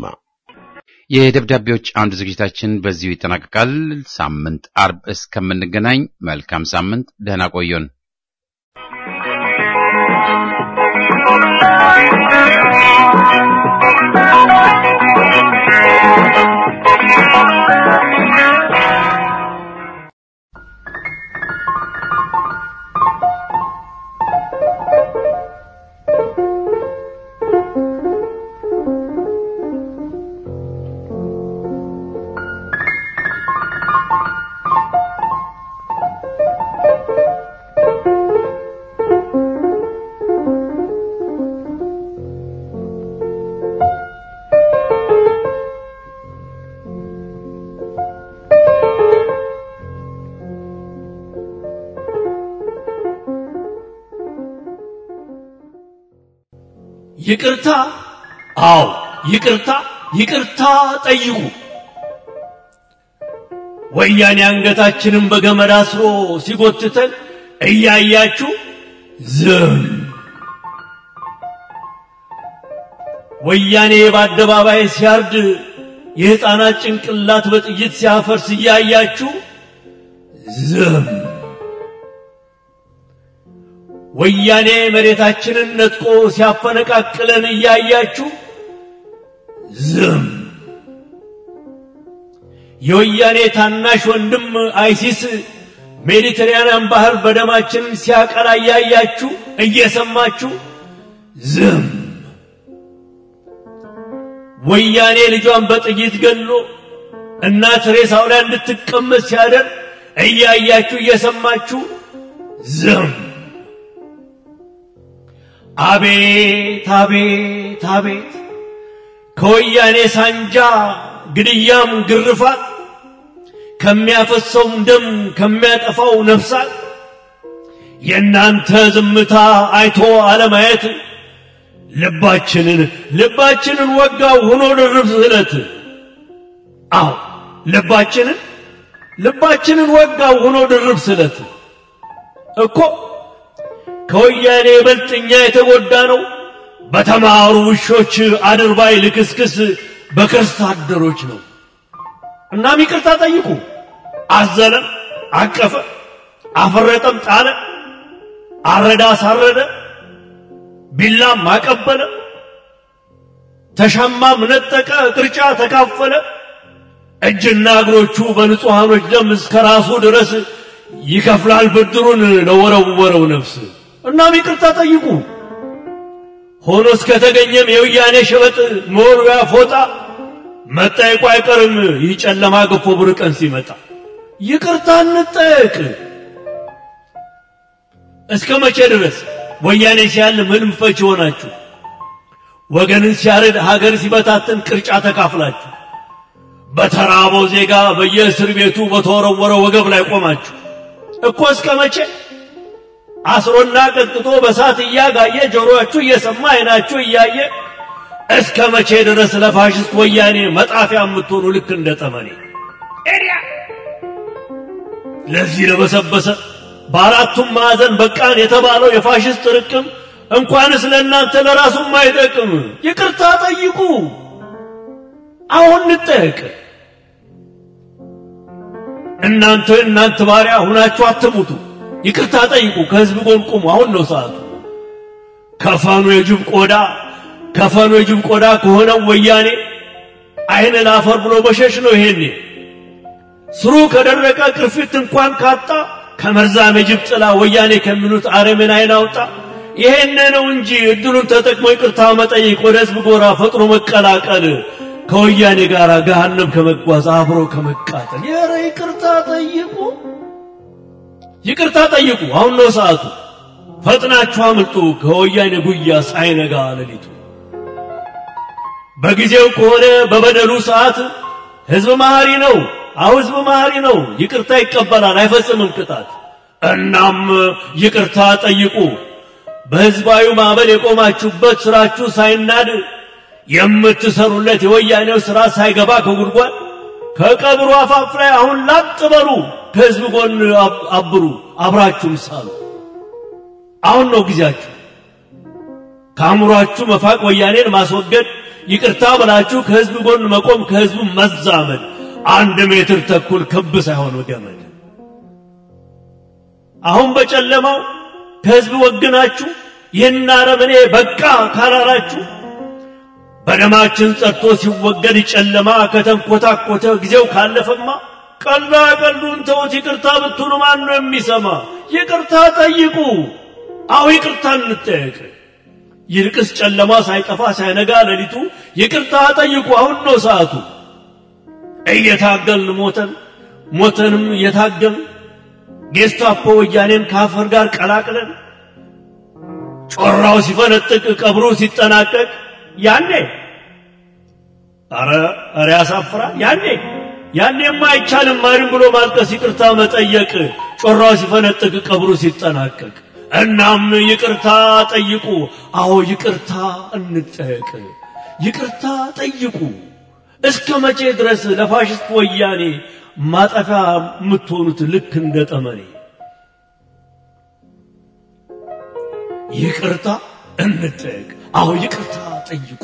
የደብዳቤዎች አንድ ዝግጅታችን በዚሁ ይጠናቀቃል። ሳምንት አርብ እስከምንገናኝ መልካም ሳምንት፣ ደህና ቆዩን። ይቅርታ፣ አዎ ይቅርታ፣ ይቅርታ ጠይቁ። ወያኔ አንገታችንን በገመድ አስሮ ሲጎትተን እያያችሁ ዝም። ወያኔ በአደባባይ ሲያርድ የሕፃናት ጭንቅላት በጥይት ሲያፈርስ እያያችሁ ዝም። ወያኔ መሬታችንን ነጥቆ ሲያፈነቃቅለን እያያችሁ ዝም። የወያኔ ታናሽ ወንድም አይሲስ ሜዲተራኒያን ባህር በደማችን ሲያቀላ እያያችሁ እየሰማችሁ ዝም። ወያኔ ልጇን በጥይት ገሎ እናት ሬሳው ላይ እንድትቀመጥ ሲያደርግ እያያችሁ እየሰማችሁ ዝም። አቤት አቤት አቤት ከወያኔ ሳንጃ ግድያም ግርፋት ከሚያፈሰው ደም ከሚያጠፋው ነፍሳት የእናንተ ዝምታ አይቶ አለማየት ልባችንን ልባችንን ወጋው ሆኖ ድርብ ስለት። አዎ ልባችንን ልባችንን ወጋው ሆኖ ድርብ ስለት እኮ ከወያኔ በልጥኛ የተጎዳ ነው በተማሩ ውሾች አድርባይ ልክስክስ በከርስ አደሮች ነው። እናም ይቅርታ ጠይቁ። አዘለ፣ አቀፈ፣ አፈረጠም፣ ጣለ፣ አረዳ፣ ሳረደ፣ ቢላም አቀበለ፣ ተሻማም፣ ነጠቀ፣ ቅርጫ ተካፈለ። እጅና እግሮቹ በንጹሃኖች ደም እስከ ራሱ ድረስ ይከፍላል ብድሩን ለወረወረው ነፍስ። እናም ይቅርታ ጠይቁ። ሆኖ እስከተገኘም የወያኔ ሸበጥ መወርወያ ፎጣ መጠየቁ አይቀርም። ይህ ጨለማ ገፎ ብር ቀን ሲመጣ ይቅርታ እንጠየቅ። እስከ መቼ ድረስ ወያኔ ሲያል ምንም ፈች ሆናችሁ ወገንን ሲያረድ ሀገር ሲበታተን ቅርጫ ተካፍላችሁ በተራበው ዜጋ በየእስር ቤቱ በተወረወረ ወገብ ላይ ቆማችሁ እኮ እስከ መቼ አስሮና ቀጥቅጦ በሳት እያጋየ ጆሮአችሁ እየሰማ አይናችሁ እያየ እስከ መቼ ድረስ ለፋሽስት ወያኔ መጣፊያ የምትሆኑ ልክ እንደ ጠመኔ ኤሪያ ለዚህ ለበሰበሰ በአራቱም ማዕዘን በቃን የተባለው የፋሽስት ጥርቅም እንኳንስ ለእናንተ ለራሱም አይጠቅም። ይቅርታ ጠይቁ። አሁን እንጠየቅ። እናንተ እናንተ ባሪያ ሁናችሁ አትሙቱ። ይቅርታ ጠይቁ። ከህዝብ ጎን ቁሙ። አሁን ነው ሰዓቱ። ከፈኑ የጅብ ቆዳ ከፈኑ የጅብ ቆዳ ከሆነው ወያኔ አይነ ላፈር ብሎ በሸሽ ነው። ይሄኔ ስሩ ከደረቀ ቅርፊት እንኳን ካጣ ከመርዛም የጅብ ጥላ ወያኔ ከሚሉት አረመኔ አይን አውጣ። ይሄን ነው እንጂ እድሉን ተጠቅሞ ይቅርታ መጠየቅ፣ ወደ ህዝብ ጎራ ፈጥሮ መቀላቀል፣ ከወያኔ ጋር ገሃነም ከመጓዝ አብሮ ከመቃጠል። የረ ይቅርታ ጠይቁ። ይቅርታ ጠይቁ። አሁን ነው ሰዓቱ። ፈጥናችሁ አምልጡ ከወያኔ ጉያ ሳይነጋ ሌሊቱ። በጊዜው ከሆነ በበደሉ ሰዓት ህዝብ መሐሪ ነው። አው ህዝብ መሐሪ ነው። ይቅርታ ይቀበላል፣ አይፈጽምም ቅጣት። እናም ይቅርታ ጠይቁ። በህዝባዊ ማዕበል የቆማችሁበት ስራችሁ ሳይናድ የምትሰሩለት የወያኔው ስራ ሳይገባ ከጉድጓድ ከቀብሩ አፋፍ ላይ አሁን ላጥ በሉ። ከህዝብ ጎን አብሩ፣ አብራችሁም ሳሉ። አሁን ነው ጊዜያችሁ። ከአእምሯችሁ መፋቅ ወያኔን ማስወገድ፣ ይቅርታ ብላችሁ ከህዝብ ጎን መቆም፣ ከህዝቡ መዛመድ። አንድ ሜትር ተኩል ክብ ሳይሆን ገመድ። አሁን በጨለማው ከህዝብ ወግናችሁ ይህን አረመኔ በቃ ካላላችሁ በደማችን ጸድቶ ሲወገድ ጨለማ ከተንኮታኮተ ጊዜው ካለፈማ ቀልዳ ቀልዱን ተውት። ይቅርታ ብትሉ ማን ነው የሚሰማ? ይቅርታ ጠይቁ። አው ይቅርታ እንጠየቅ። ይልቅስ ጨለማ ሳይጠፋ ሳይነጋ ሌሊቱ ይቅርታ ጠይቁ። አሁን ነው ሰዓቱ። እየታገልን ሞተን ሞተንም እየታገልን ጌስታፖ ወያኔን ካፈር ጋር ቀላቅለን ጮራው ሲፈነጥቅ ቀብሩ ሲጠናቀቅ ያኔ አረ አረ ያሳፍራ። ያኔ ያኔማ አይቻልም ማሪም ብሎ ማልቀስ፣ ይቅርታ መጠየቅ ጮራው ሲፈነጥቅ ቀብሩ ሲጠናቀቅ። እናም ይቅርታ ጠይቁ። አዎ ይቅርታ እንጠየቅ። ይቅርታ ጠይቁ። እስከ መቼ ድረስ ለፋሽስት ወያኔ ማጠፊያ የምትሆኑት ልክ እንደ ጠመኔ? ይቅርታ እንጠየቅ። አዎ ይቅርታ ጠይቁ።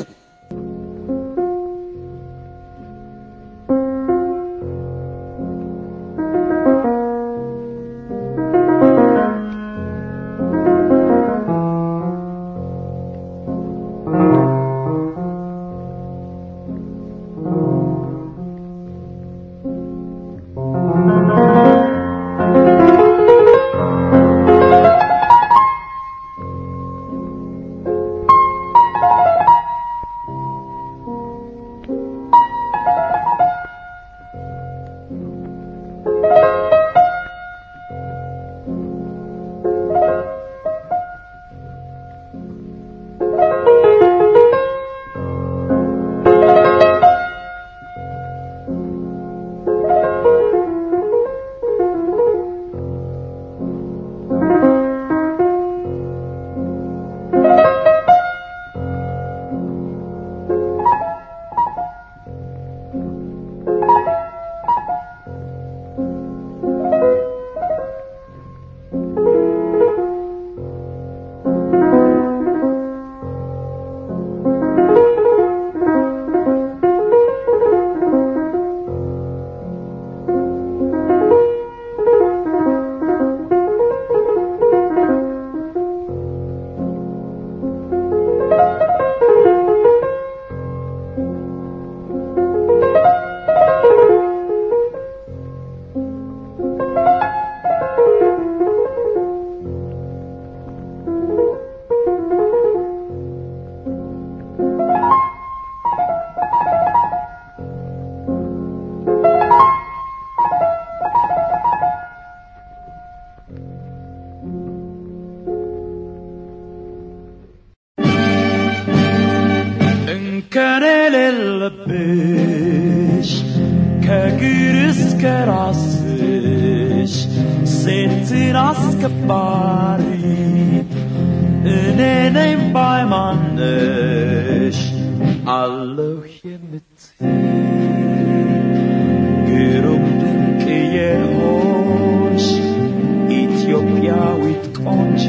ከሌለብሽ ከእግር እስከ ራስሽ ሴትን አስከባሪ እኔ ነኝ ባይማነሽ አለሁ የምትይ ግሩም ድንቅ የሆንሽ ኢትዮጵያዊት ቆንጆ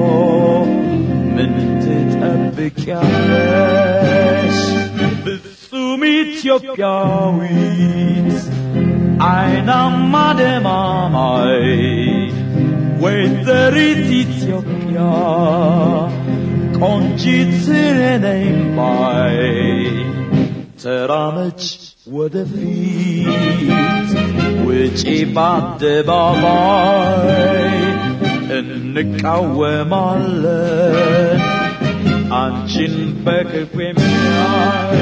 ምን ትጠብቂያለሽ ፍጹም ኢትዮጵያዊት አይናማ ደማማይ ወይዘሪት ኢትዮጵያ ቆንጂት ነኝ ባይ ተራመች ወደፊት ውጪ በአደባባይ እንቃወማለን አንቺን በክፉ የሚያይ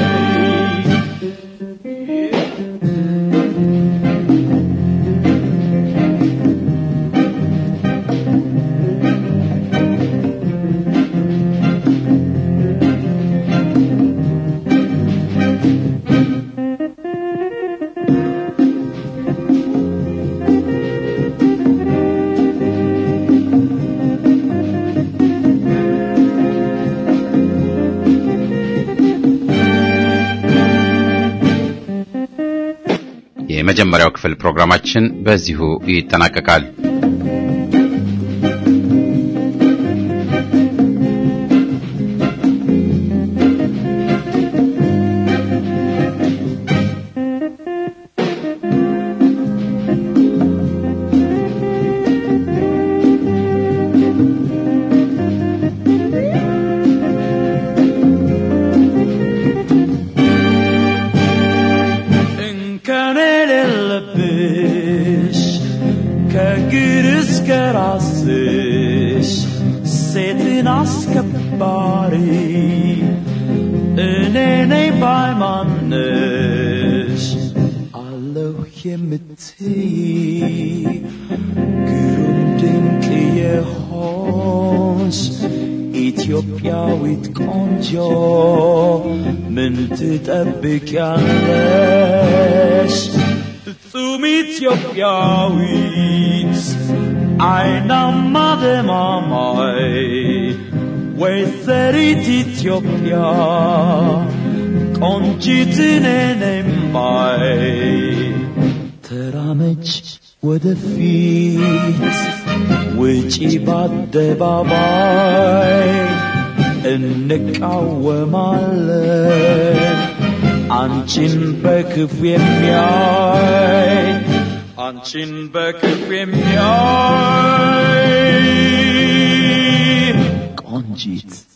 የመጀመሪያው ክፍል ፕሮግራማችን በዚሁ ይጠናቀቃል። ኢትዮጵያዊት ቆንጆ ምን ትጠብቂያለሽ ፍጹም ኢትዮጵያዊት አይናማ ደማማይ ወይዘሪት ኢትዮጵያ ቆንጂት ነኝ ባይ ተራመች ወደፊት ውጪ በአደባባይ እንቃወማለን አንቺን በክፉ የሚያይ አንቺን በክፉ የሚያይ ቆንጂት